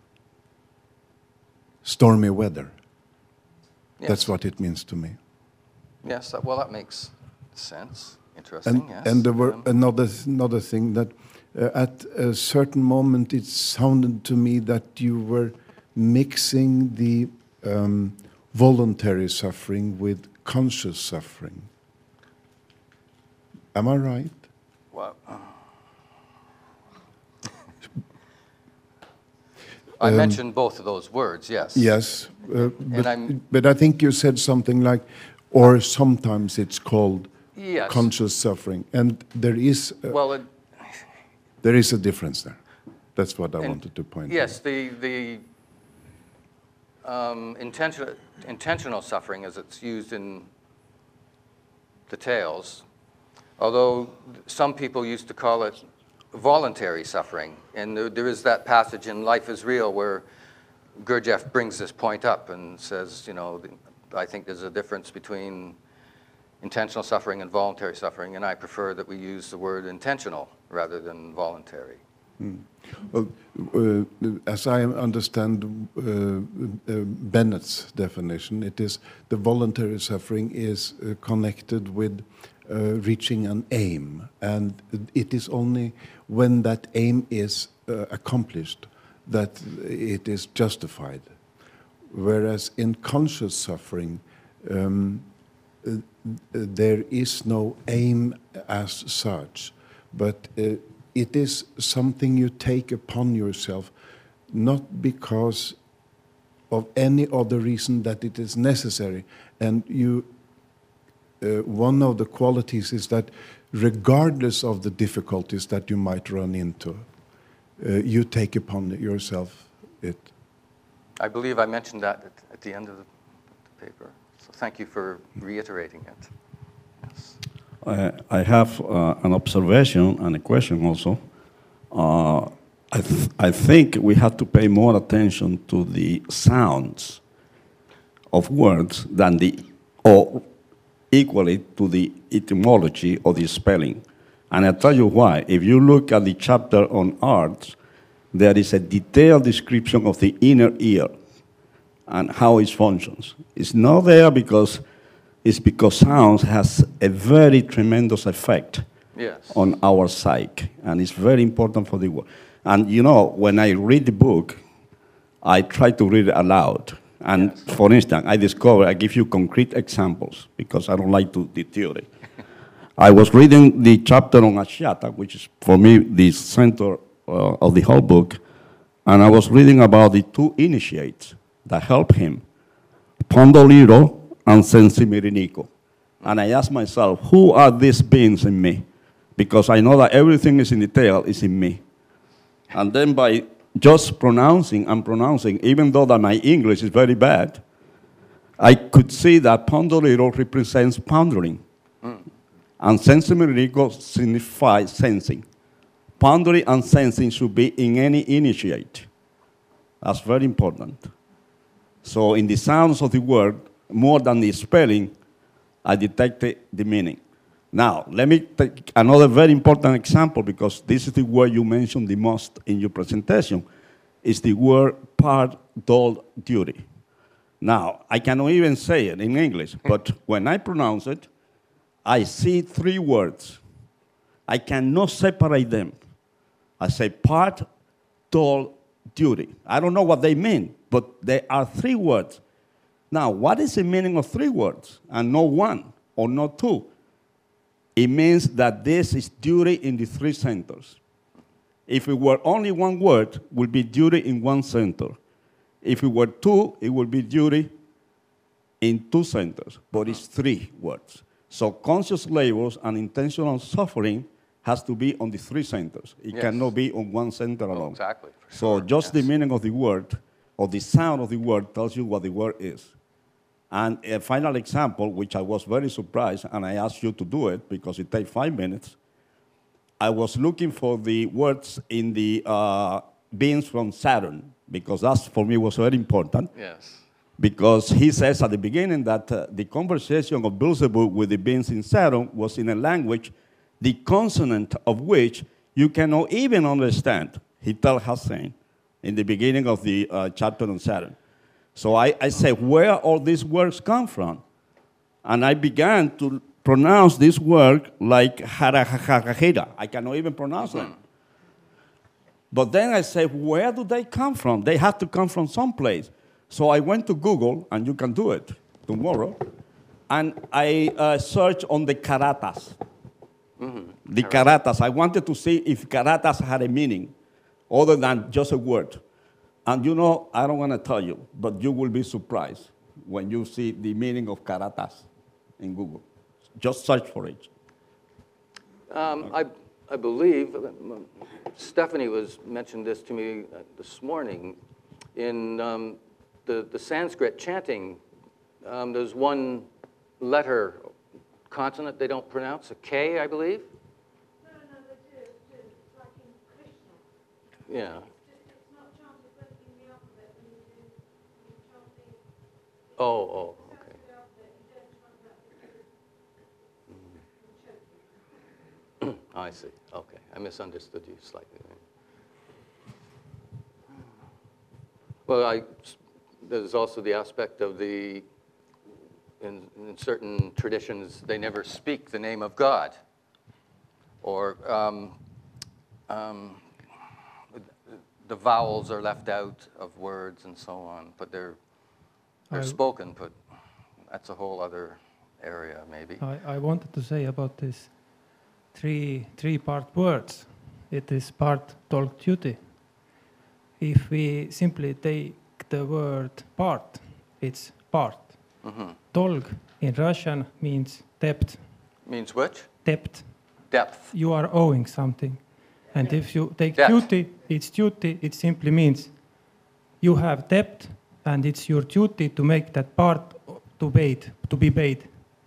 stormy weather. Yes. That's what it means to me. Yes, that, well, that makes sense. Interesting, and, yes. And there were um, another another thing that uh, at a certain moment it sounded to me that you were mixing the um, voluntary suffering with conscious suffering. Am I right? Well, I Um, mentioned both of those words, yes. Yes, uh, but, I'm, but I think you said something like, or sometimes it's called yes. conscious suffering, and there is uh, well, it, there is a difference there. That's what I and, wanted to point yes, out. Yes, the the um, intentional intentional suffering, as it's used in the tales, although some people used to call it voluntary suffering. And there, there is that passage in Life is Real where Gurdjieff brings this point up and says, you know, I think there's a difference between intentional suffering and voluntary suffering, and I prefer that we use the word intentional rather than voluntary. Mm. Well, uh, as I understand uh, uh, Bennett's definition, it is the voluntary suffering is uh, connected with Uh, reaching an aim, and it is only when that aim is uh, accomplished that it is justified. Whereas in conscious suffering, um, uh, there is no aim as such, but uh, it is something you take upon yourself, not because of any other reason that it is necessary, and you Uh, one of the qualities is that regardless of the difficulties that you might run into, uh, you take upon yourself it. I believe I mentioned that at, at the end of the, the paper. So thank you for reiterating it. Yes. Uh, I have uh, an observation and a question also. Uh, I, th I think we have to pay more attention to the sounds of words than the, or equally to the etymology or the spelling. And I'll tell you why. If you look at the chapter on arts, there is a detailed description of the inner ear. and how it functions. It's not there because it's because sound has a very tremendous effect Yes. on our psyche, and it's very important for the world. And you know, when I read the book, I try to read it aloud. And Yes. for instance, I discover, I give you concrete examples because I don't like to the theory. I was reading the chapter on Ashiata, which is for me the center uh, of the whole book, and I was reading about the two initiates that helped him, Pondoliro and Sensimiriniko. And I asked myself, who are these beings in me? Because I know that everything is in the tail is in me. And then by just pronouncing and pronouncing, even though that my English is very bad, I could see that Pondoliro represents pondering. Mm. And Sensimiriniko signifies sensing. Pondering and sensing should be in any initiate. That's very important. So in the sounds of the word, more than the spelling, I detected the meaning. Now, let me take another very important example, because this is the word you mentioned the most in your presentation, is the word part, dull, duty. Now, I cannot even say it in English, but when I pronounce it, I see three words. I cannot separate them. I say part, dull, duty. I don't know what they mean, but there are three words. Now, what is the meaning of three words and not one or not two? It means that this is duty in the three centers. If it were only one word, it would be duty in one center. If it were two, it would be duty in two centers, but it's three words. So conscious labors and intentional suffering has to be on the three centers. It Yes. cannot be on one center alone. Oh, exactly. for So sure, just the yes. meaning of the word, or the sound of the word, tells you what the word is. And a final example, which I was very surprised, and I asked you to do it because it takes five minutes. I was looking for the words in the uh, beings from Saturn, because that for me was very important. Yes. Because he says at the beginning that uh, the conversation of Beelzebub with the beings in Saturn was in a language, the consonant of which you cannot even understand, he tells Hussein in the beginning of the uh, chapter on Saturn. So I, I said, where all these words come from? And I began to pronounce this word like harahahahira. I cannot even pronounce them. But then I said, where do they come from? They have to come from someplace. So I went to Google, and you can do it tomorrow, and I uh, searched on the karatas. Mm-hmm. The karatas. I wanted to see if karatas had a meaning other than just a word. And you know, I don't want to tell you, but you will be surprised when you see the meaning of karatas in Google. Just search for it. Um, I, I believe, um, Stephanie was mentioned this to me uh, this morning, in um, the, the Sanskrit chanting, um, there's one letter, consonant they don't pronounce, a K, I believe? No, no, they do, do. It's like in Krishna. Yeah. It's not chanted but in the alphabet when you do, you chant the, Oh, oh, okay. the alphabet, you don't chant that because it's choking. I see. Okay. I misunderstood you slightly. Well, I, there's also the aspect of the, in, in certain traditions, they never speak the name of God. Or um, um, the vowels are left out of words and so on, but they're, they're I- spoken, but that's a whole other area, maybe. I, I wanted to say about this three three part words. It is part talk duty. If we simply take the word part, it's part. Mm-hmm. Tolg in Russian means depth. Means which? Depth. Depth. You are owing something. And if you take Depth. duty, it's duty, it simply means you have debt and it's your duty to make that part to paid, to be paid.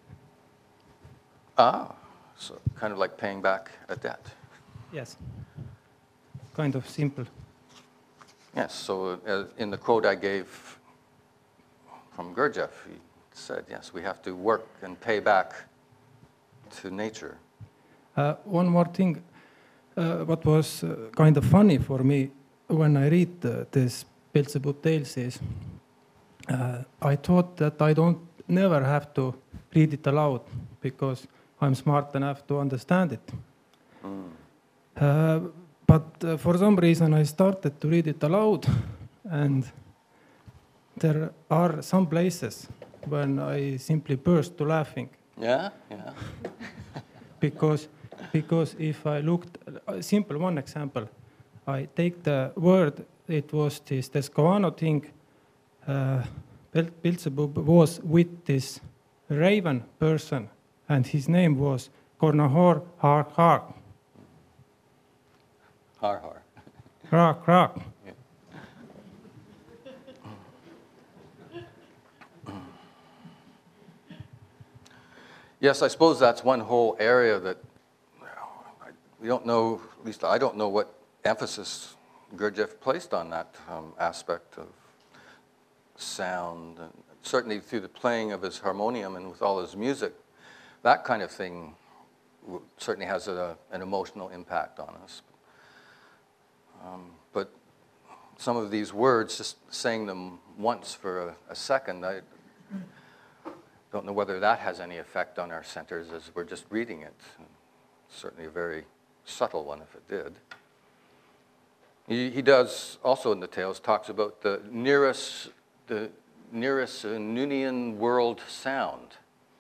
Ah, so kind of like paying back a debt. Yes. Kind of simple. Yes, so uh, in the quote I gave from Gurdjieff, he said, yes, we have to work and pay back to nature. Uh, one more thing, uh, what was uh, kind of funny for me when I read uh, this Beelzebub Tales is, uh, I thought that I don't never have to read it aloud because I'm smart enough to understand it. Uh, but uh, for some reason I started to read it aloud, and there are some places when I simply burst to laughing Yeah, yeah. because because if I looked, a simple one example, I take the word, it was this Tescovano thing. Uh, Bel- Beelzebub was with this raven person, and his name was Cornahor Har Har. Har har. Rock, rock. Yes, I suppose that's one whole area that well, I- we don't know, at least I don't know what emphasis Gurdjieff placed on that um, aspect of sound, and certainly through the playing of his harmonium and with all his music. That kind of thing w- certainly has a, an emotional impact on us. Um, but some of these words, just saying them once for a, a second, I don't know whether that has any effect on our centers as we're just reading it. Certainly a very subtle one if it did. He, he does also in the tales talks about the nearest, the nearest uh, Noonian world sound,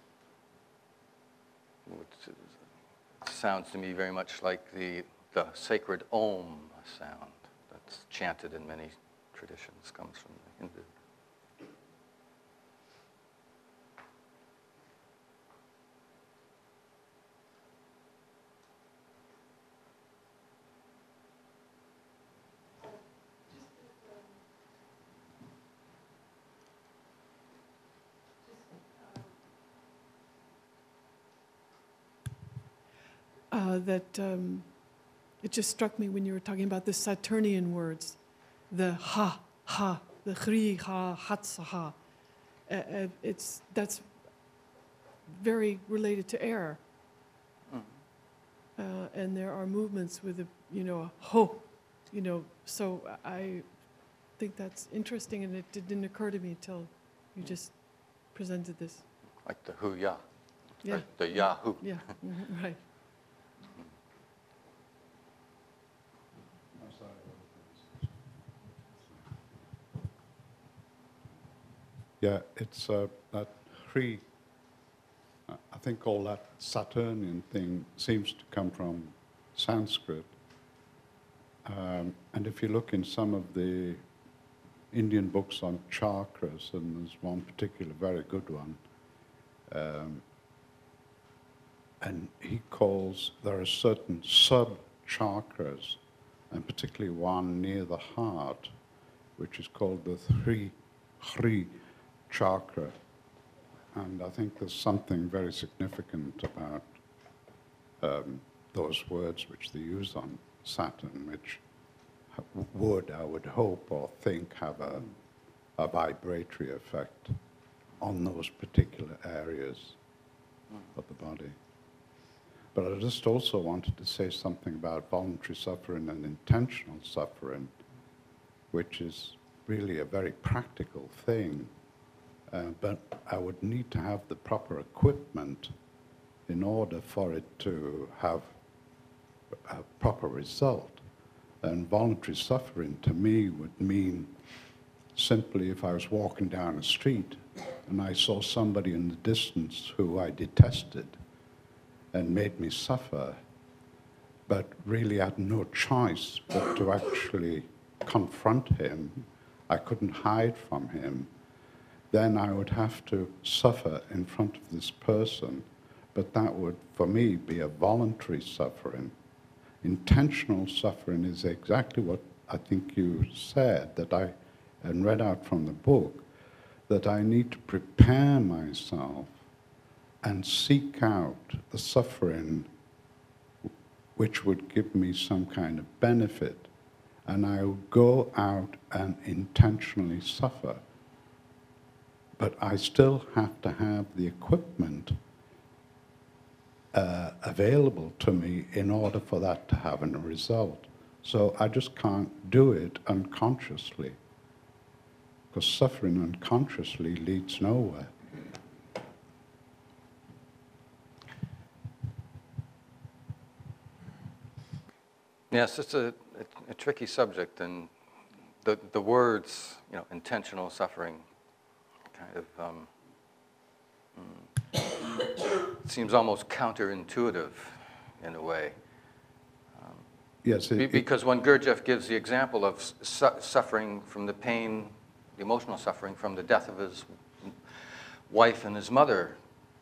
which is, sounds to me very much like the, the sacred Om sound that's chanted in many traditions, comes from the Hindu. Uh, that um, it just struck me when you were talking about the Saturnian words, the ha, ha, the chri, ha, hatsa, ha. Uh, uh, it's, that's very related to air. Mm. Uh, and there are movements with a, you know, a ho, you know, so I think that's interesting, and it didn't occur to me till you just presented this. Like the hu ya, Yeah. right? The yahoo. Yeah, mhm, right. Yeah, it's uh, that Hri. uh, I think all that Saturnian thing seems to come from Sanskrit. Um, and if you look in some of the Indian books on chakras, and there's one particular very good one, um, and he calls, there are certain sub-chakras, and particularly one near the heart, which is called the Hri, Hri chakra. And I think there's something very significant about um, those words which they use on Saturn, which ha- would, I would hope or think, have a, a vibratory effect on those particular areas of the body. But I just also wanted to say something about voluntary suffering and intentional suffering, which is really a very practical thing. Uh, but I would need to have the proper equipment in order for it to have a proper result. And voluntary suffering to me would mean simply if I was walking down a street and I saw somebody in the distance who I detested and made me suffer, but really had no choice but to actually confront him. I couldn't hide from him. Then I would have to suffer in front of this person, but that would, for me, be a voluntary suffering. Intentional suffering is exactly what I think you said, that I, and read out from the book, that I need to prepare myself and seek out the suffering which would give me some kind of benefit, and I would go out and intentionally suffer. But I still have to have the equipment uh, available to me in order for that to have a result. So I just can't do it unconsciously. because suffering unconsciously leads nowhere. Yes, it's a, a, a tricky subject, and the, the words, you know, intentional suffering, kind of um, mm, seems almost counterintuitive in a way. Um, Yes, it, be- it- because when Gurdjieff gives the example of su- suffering from the pain, the emotional suffering from the death of his wife and his mother,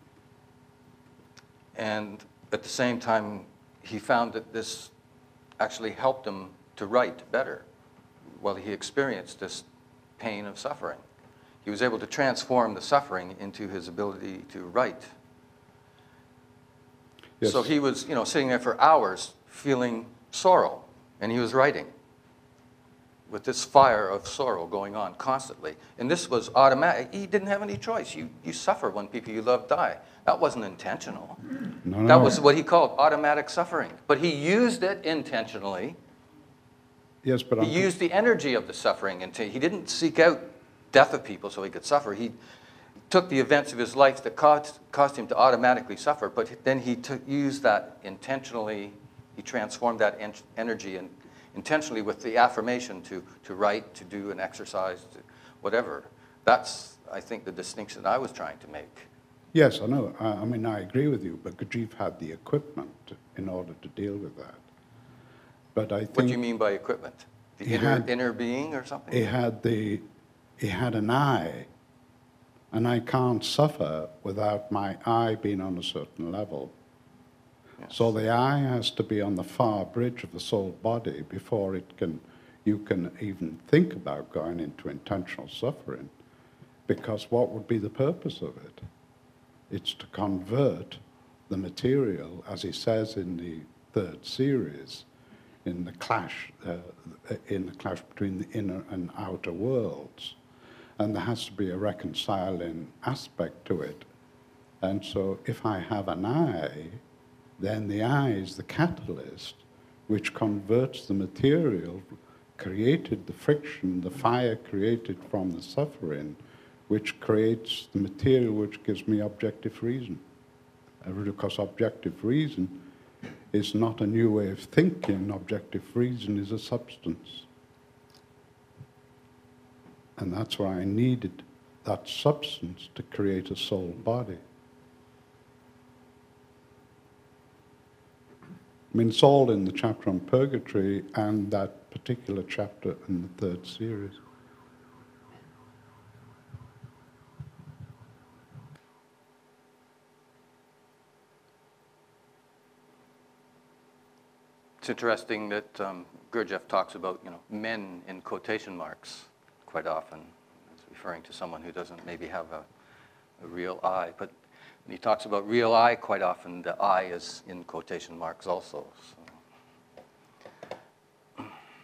and at the same time, he found that this actually helped him to write better. While he experienced this pain of suffering, he was able to transform the suffering into his ability to write. Yes. So he was, you know, sitting there for hours feeling sorrow, and he was writing with this fire of sorrow going on constantly. And this was automatic. He didn't have any choice. You, you suffer when people you love die. That wasn't intentional. no, no, That was what he called automatic suffering. But he used it intentionally. yes, but He I'm, used the energy of the suffering, and he didn't seek out death of people so he could suffer. He took the events of his life that caused, caused him to automatically suffer, but then he took, used that intentionally. He transformed that en- energy and intentionally with the affirmation to, to write, to do an exercise, to whatever. That's, I think, the distinction I was trying to make. yes, I know. I, I mean, I agree with you, but Gurdjieff had the equipment in order to deal with that. But I think What do you mean by equipment? The He inner, had- inner being or something? he had the he had an eye, and I can't suffer without my eye being on a certain level. Yes. So the eye has to be on the far bridge of the soul body before it can you can even think about going into intentional suffering, because what would be the purpose of it? It's to convert the material, as he says in the third series, in the clash, uh, in the clash between the inner and outer worlds. And there has to be a reconciling aspect to it. And so if I have an eye, then the eye is the catalyst which converts the material, created the friction, the fire created from the suffering, which creates the material which gives me objective reason. Uh, Because objective reason is not a new way of thinking. Objective reason is a substance. And that's why I needed that substance to create a soul body. I mean, it's all in the chapter on purgatory and that particular chapter in the third series. It's interesting that um, Gurdjieff talks about, you know, men in quotation marks quite often. He's referring to someone who doesn't maybe have a, a real eye. But when he talks about real eye, quite often the eye is in quotation marks also. So.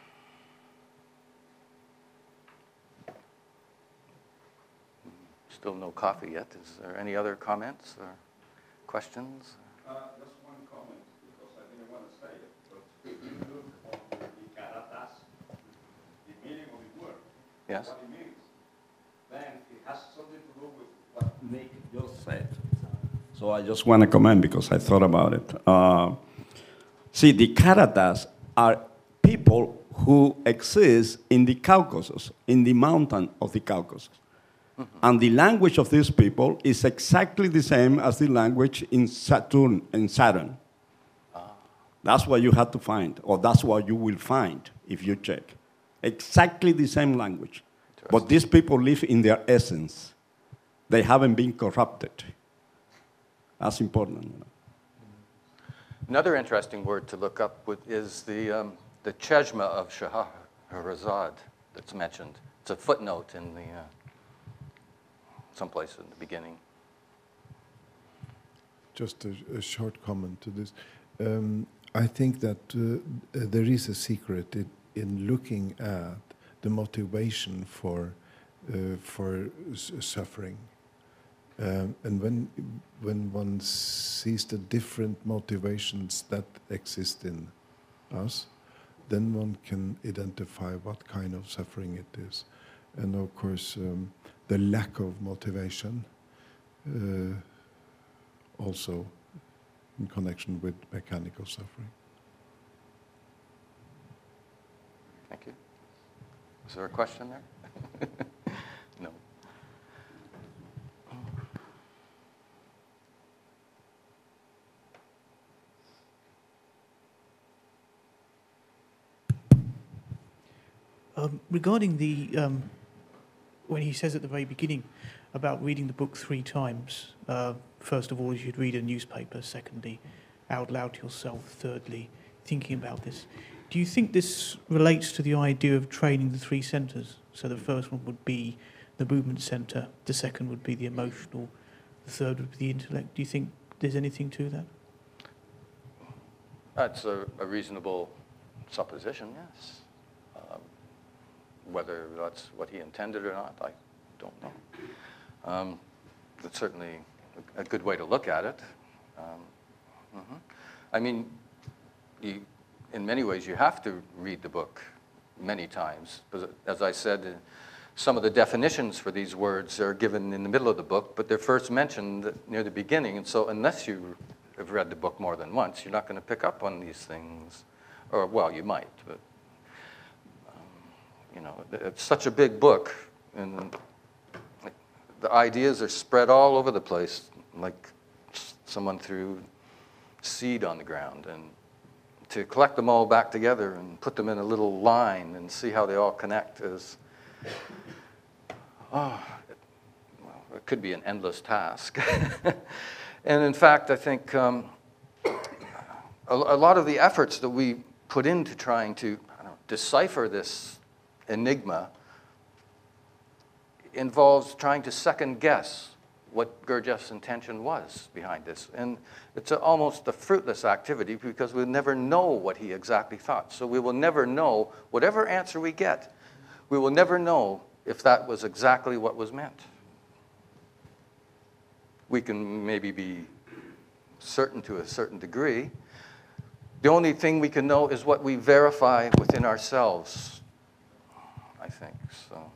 Still no coffee yet. Is there any other comments or questions? Uh, just one comment, because I didn't want to say it, but if you look on the Caratas, the meaning of the word, Yes? what it means, then it has something to do with what Nick just said. So I just want to comment because I thought about it. Uh, see, the Caratas are people who exist in the Caucasus, in the mountain of the Caucasus. Mm-hmm. And the language of these people is exactly the same as the language in Saturn. In Saturn. Ah. That's what you have to find, or that's what you will find if you check. Exactly the same language. But these people live in their essence. They haven't been corrupted. That's important. You know. Another interesting word to look up with is the, um, the Cheshma of Shahrazad that's mentioned. It's a footnote in the... Uh, someplace in the beginning. Just a, a short comment to this. Um, I think that uh, there is a secret in, in looking at the motivation for uh, for s- suffering, um, and when when one sees the different motivations that exist in us, then one can identify what kind of suffering it is. and of course um, the lack of motivation, uh, also in connection with mechanical suffering. Thank you. Is there a question there? No. Um, regarding the, um, when he says at the very beginning about reading the book three times, uh, first of all, you should read a newspaper, secondly, out loud to yourself, thirdly, thinking about this. Do you think this relates to the idea of training the three centres? So the first one would be the movement centre, the second would be the emotional, the third would be the intellect. Do you think there's anything to that? That's a, a reasonable supposition, yes. Um, whether that's what he intended or not, I don't know. Um, it's certainly a, a good way to look at it. Um, mhm. I mean, you, in many ways, you have to read the book many times. Because, as I said, uh, some of the definitions for these words are given in the middle of the book, but they're first mentioned near the beginning. And so unless you have read the book more than once, you're not going to pick up on these things. Or, well, you might, but, um, you know, it's such a big book, and the ideas are spread all over the place, like someone threw seed on the ground. And to collect them all back together and put them in a little line and see how they all connect is, oh, it, well, it could be an endless task. And in fact, I think um, a, a lot of the efforts that we put into trying to I don't know, decipher this enigma involves trying to second guess what Gurdjieff's intention was behind this. And it's a, almost a fruitless activity because we'll never know what he exactly thought. So we will never know, whatever answer we get, we will never know if that was exactly what was meant. We can maybe be certain to a certain degree. The only thing we can know is what we verify within ourselves, I think, so.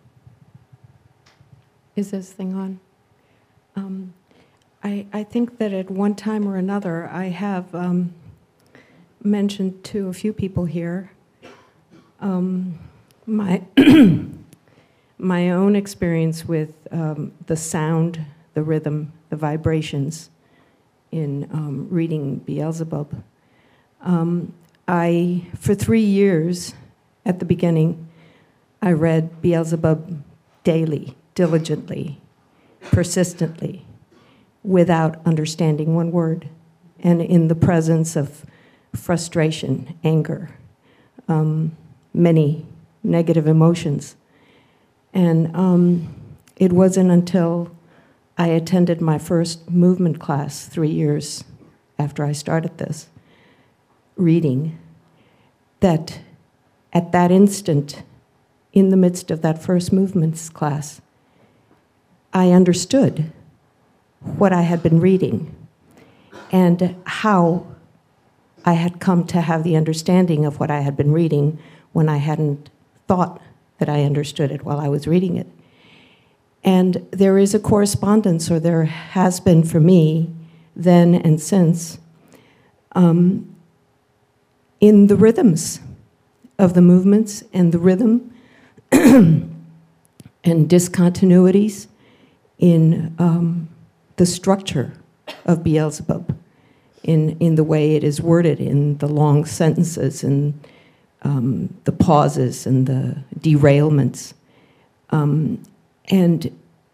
Is this thing on? Um, I, I think that at one time or another, I have um, mentioned to a few people here um, my, my own experience with um, the sound, the rhythm, the vibrations in um, reading Beelzebub. Um, I, for three years at the beginning, I read Beelzebub daily, diligently, persistently, without understanding one word, and in the presence of frustration, anger, um, many negative emotions. And um, it wasn't until I attended my first movement class three years after I started this reading that at that instant, in the midst of that first movements class, I understood what I had been reading and how I had come to have the understanding of what I had been reading when I hadn't thought that I understood it while I was reading it. And there is a correspondence, or there has been for me, then and since, um, in the rhythms of the movements and the rhythm and discontinuities in um, the structure of Beelzebub, in, in the way it is worded, in the long sentences and um, the pauses and the derailments. Um, and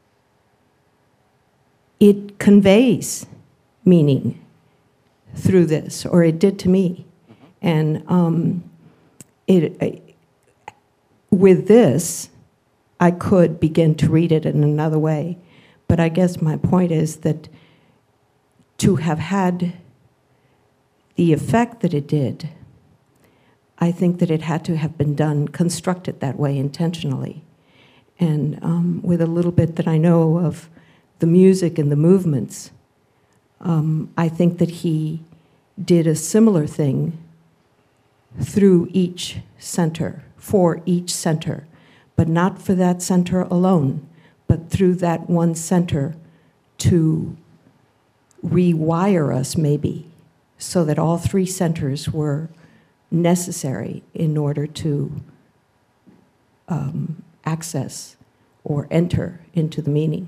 it conveys meaning through this, or it did to me. And um, it, I, with this, I could begin to read it in another way. But I guess my point is that to have had the effect that it did, I think that it had to have been done, constructed that way intentionally. And um, with a little bit that I know of the music and the movements, um, I think that he did a similar thing through each center, for each center, but not for that center alone, but through that one center to rewire us maybe, so that all three centers were necessary in order to um, access or enter into the meaning.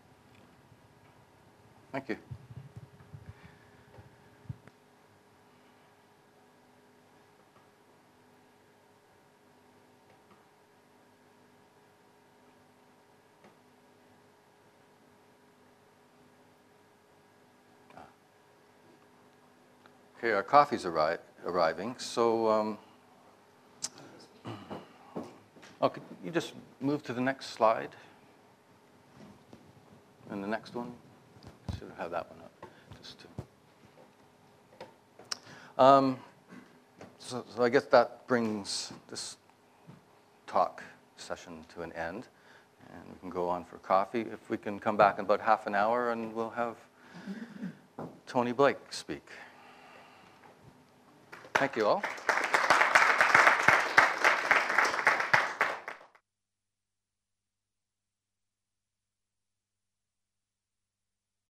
Thank you. Okay, our coffee's arri arriving, so um, oh, could you just move to the next slide? And the next one? Should have that one up. Just to. Um, so, so I guess that brings this talk session to an end, and we can go on for coffee. If we can come back in about half an hour, and we'll have Tony Blake speak. Thank you all.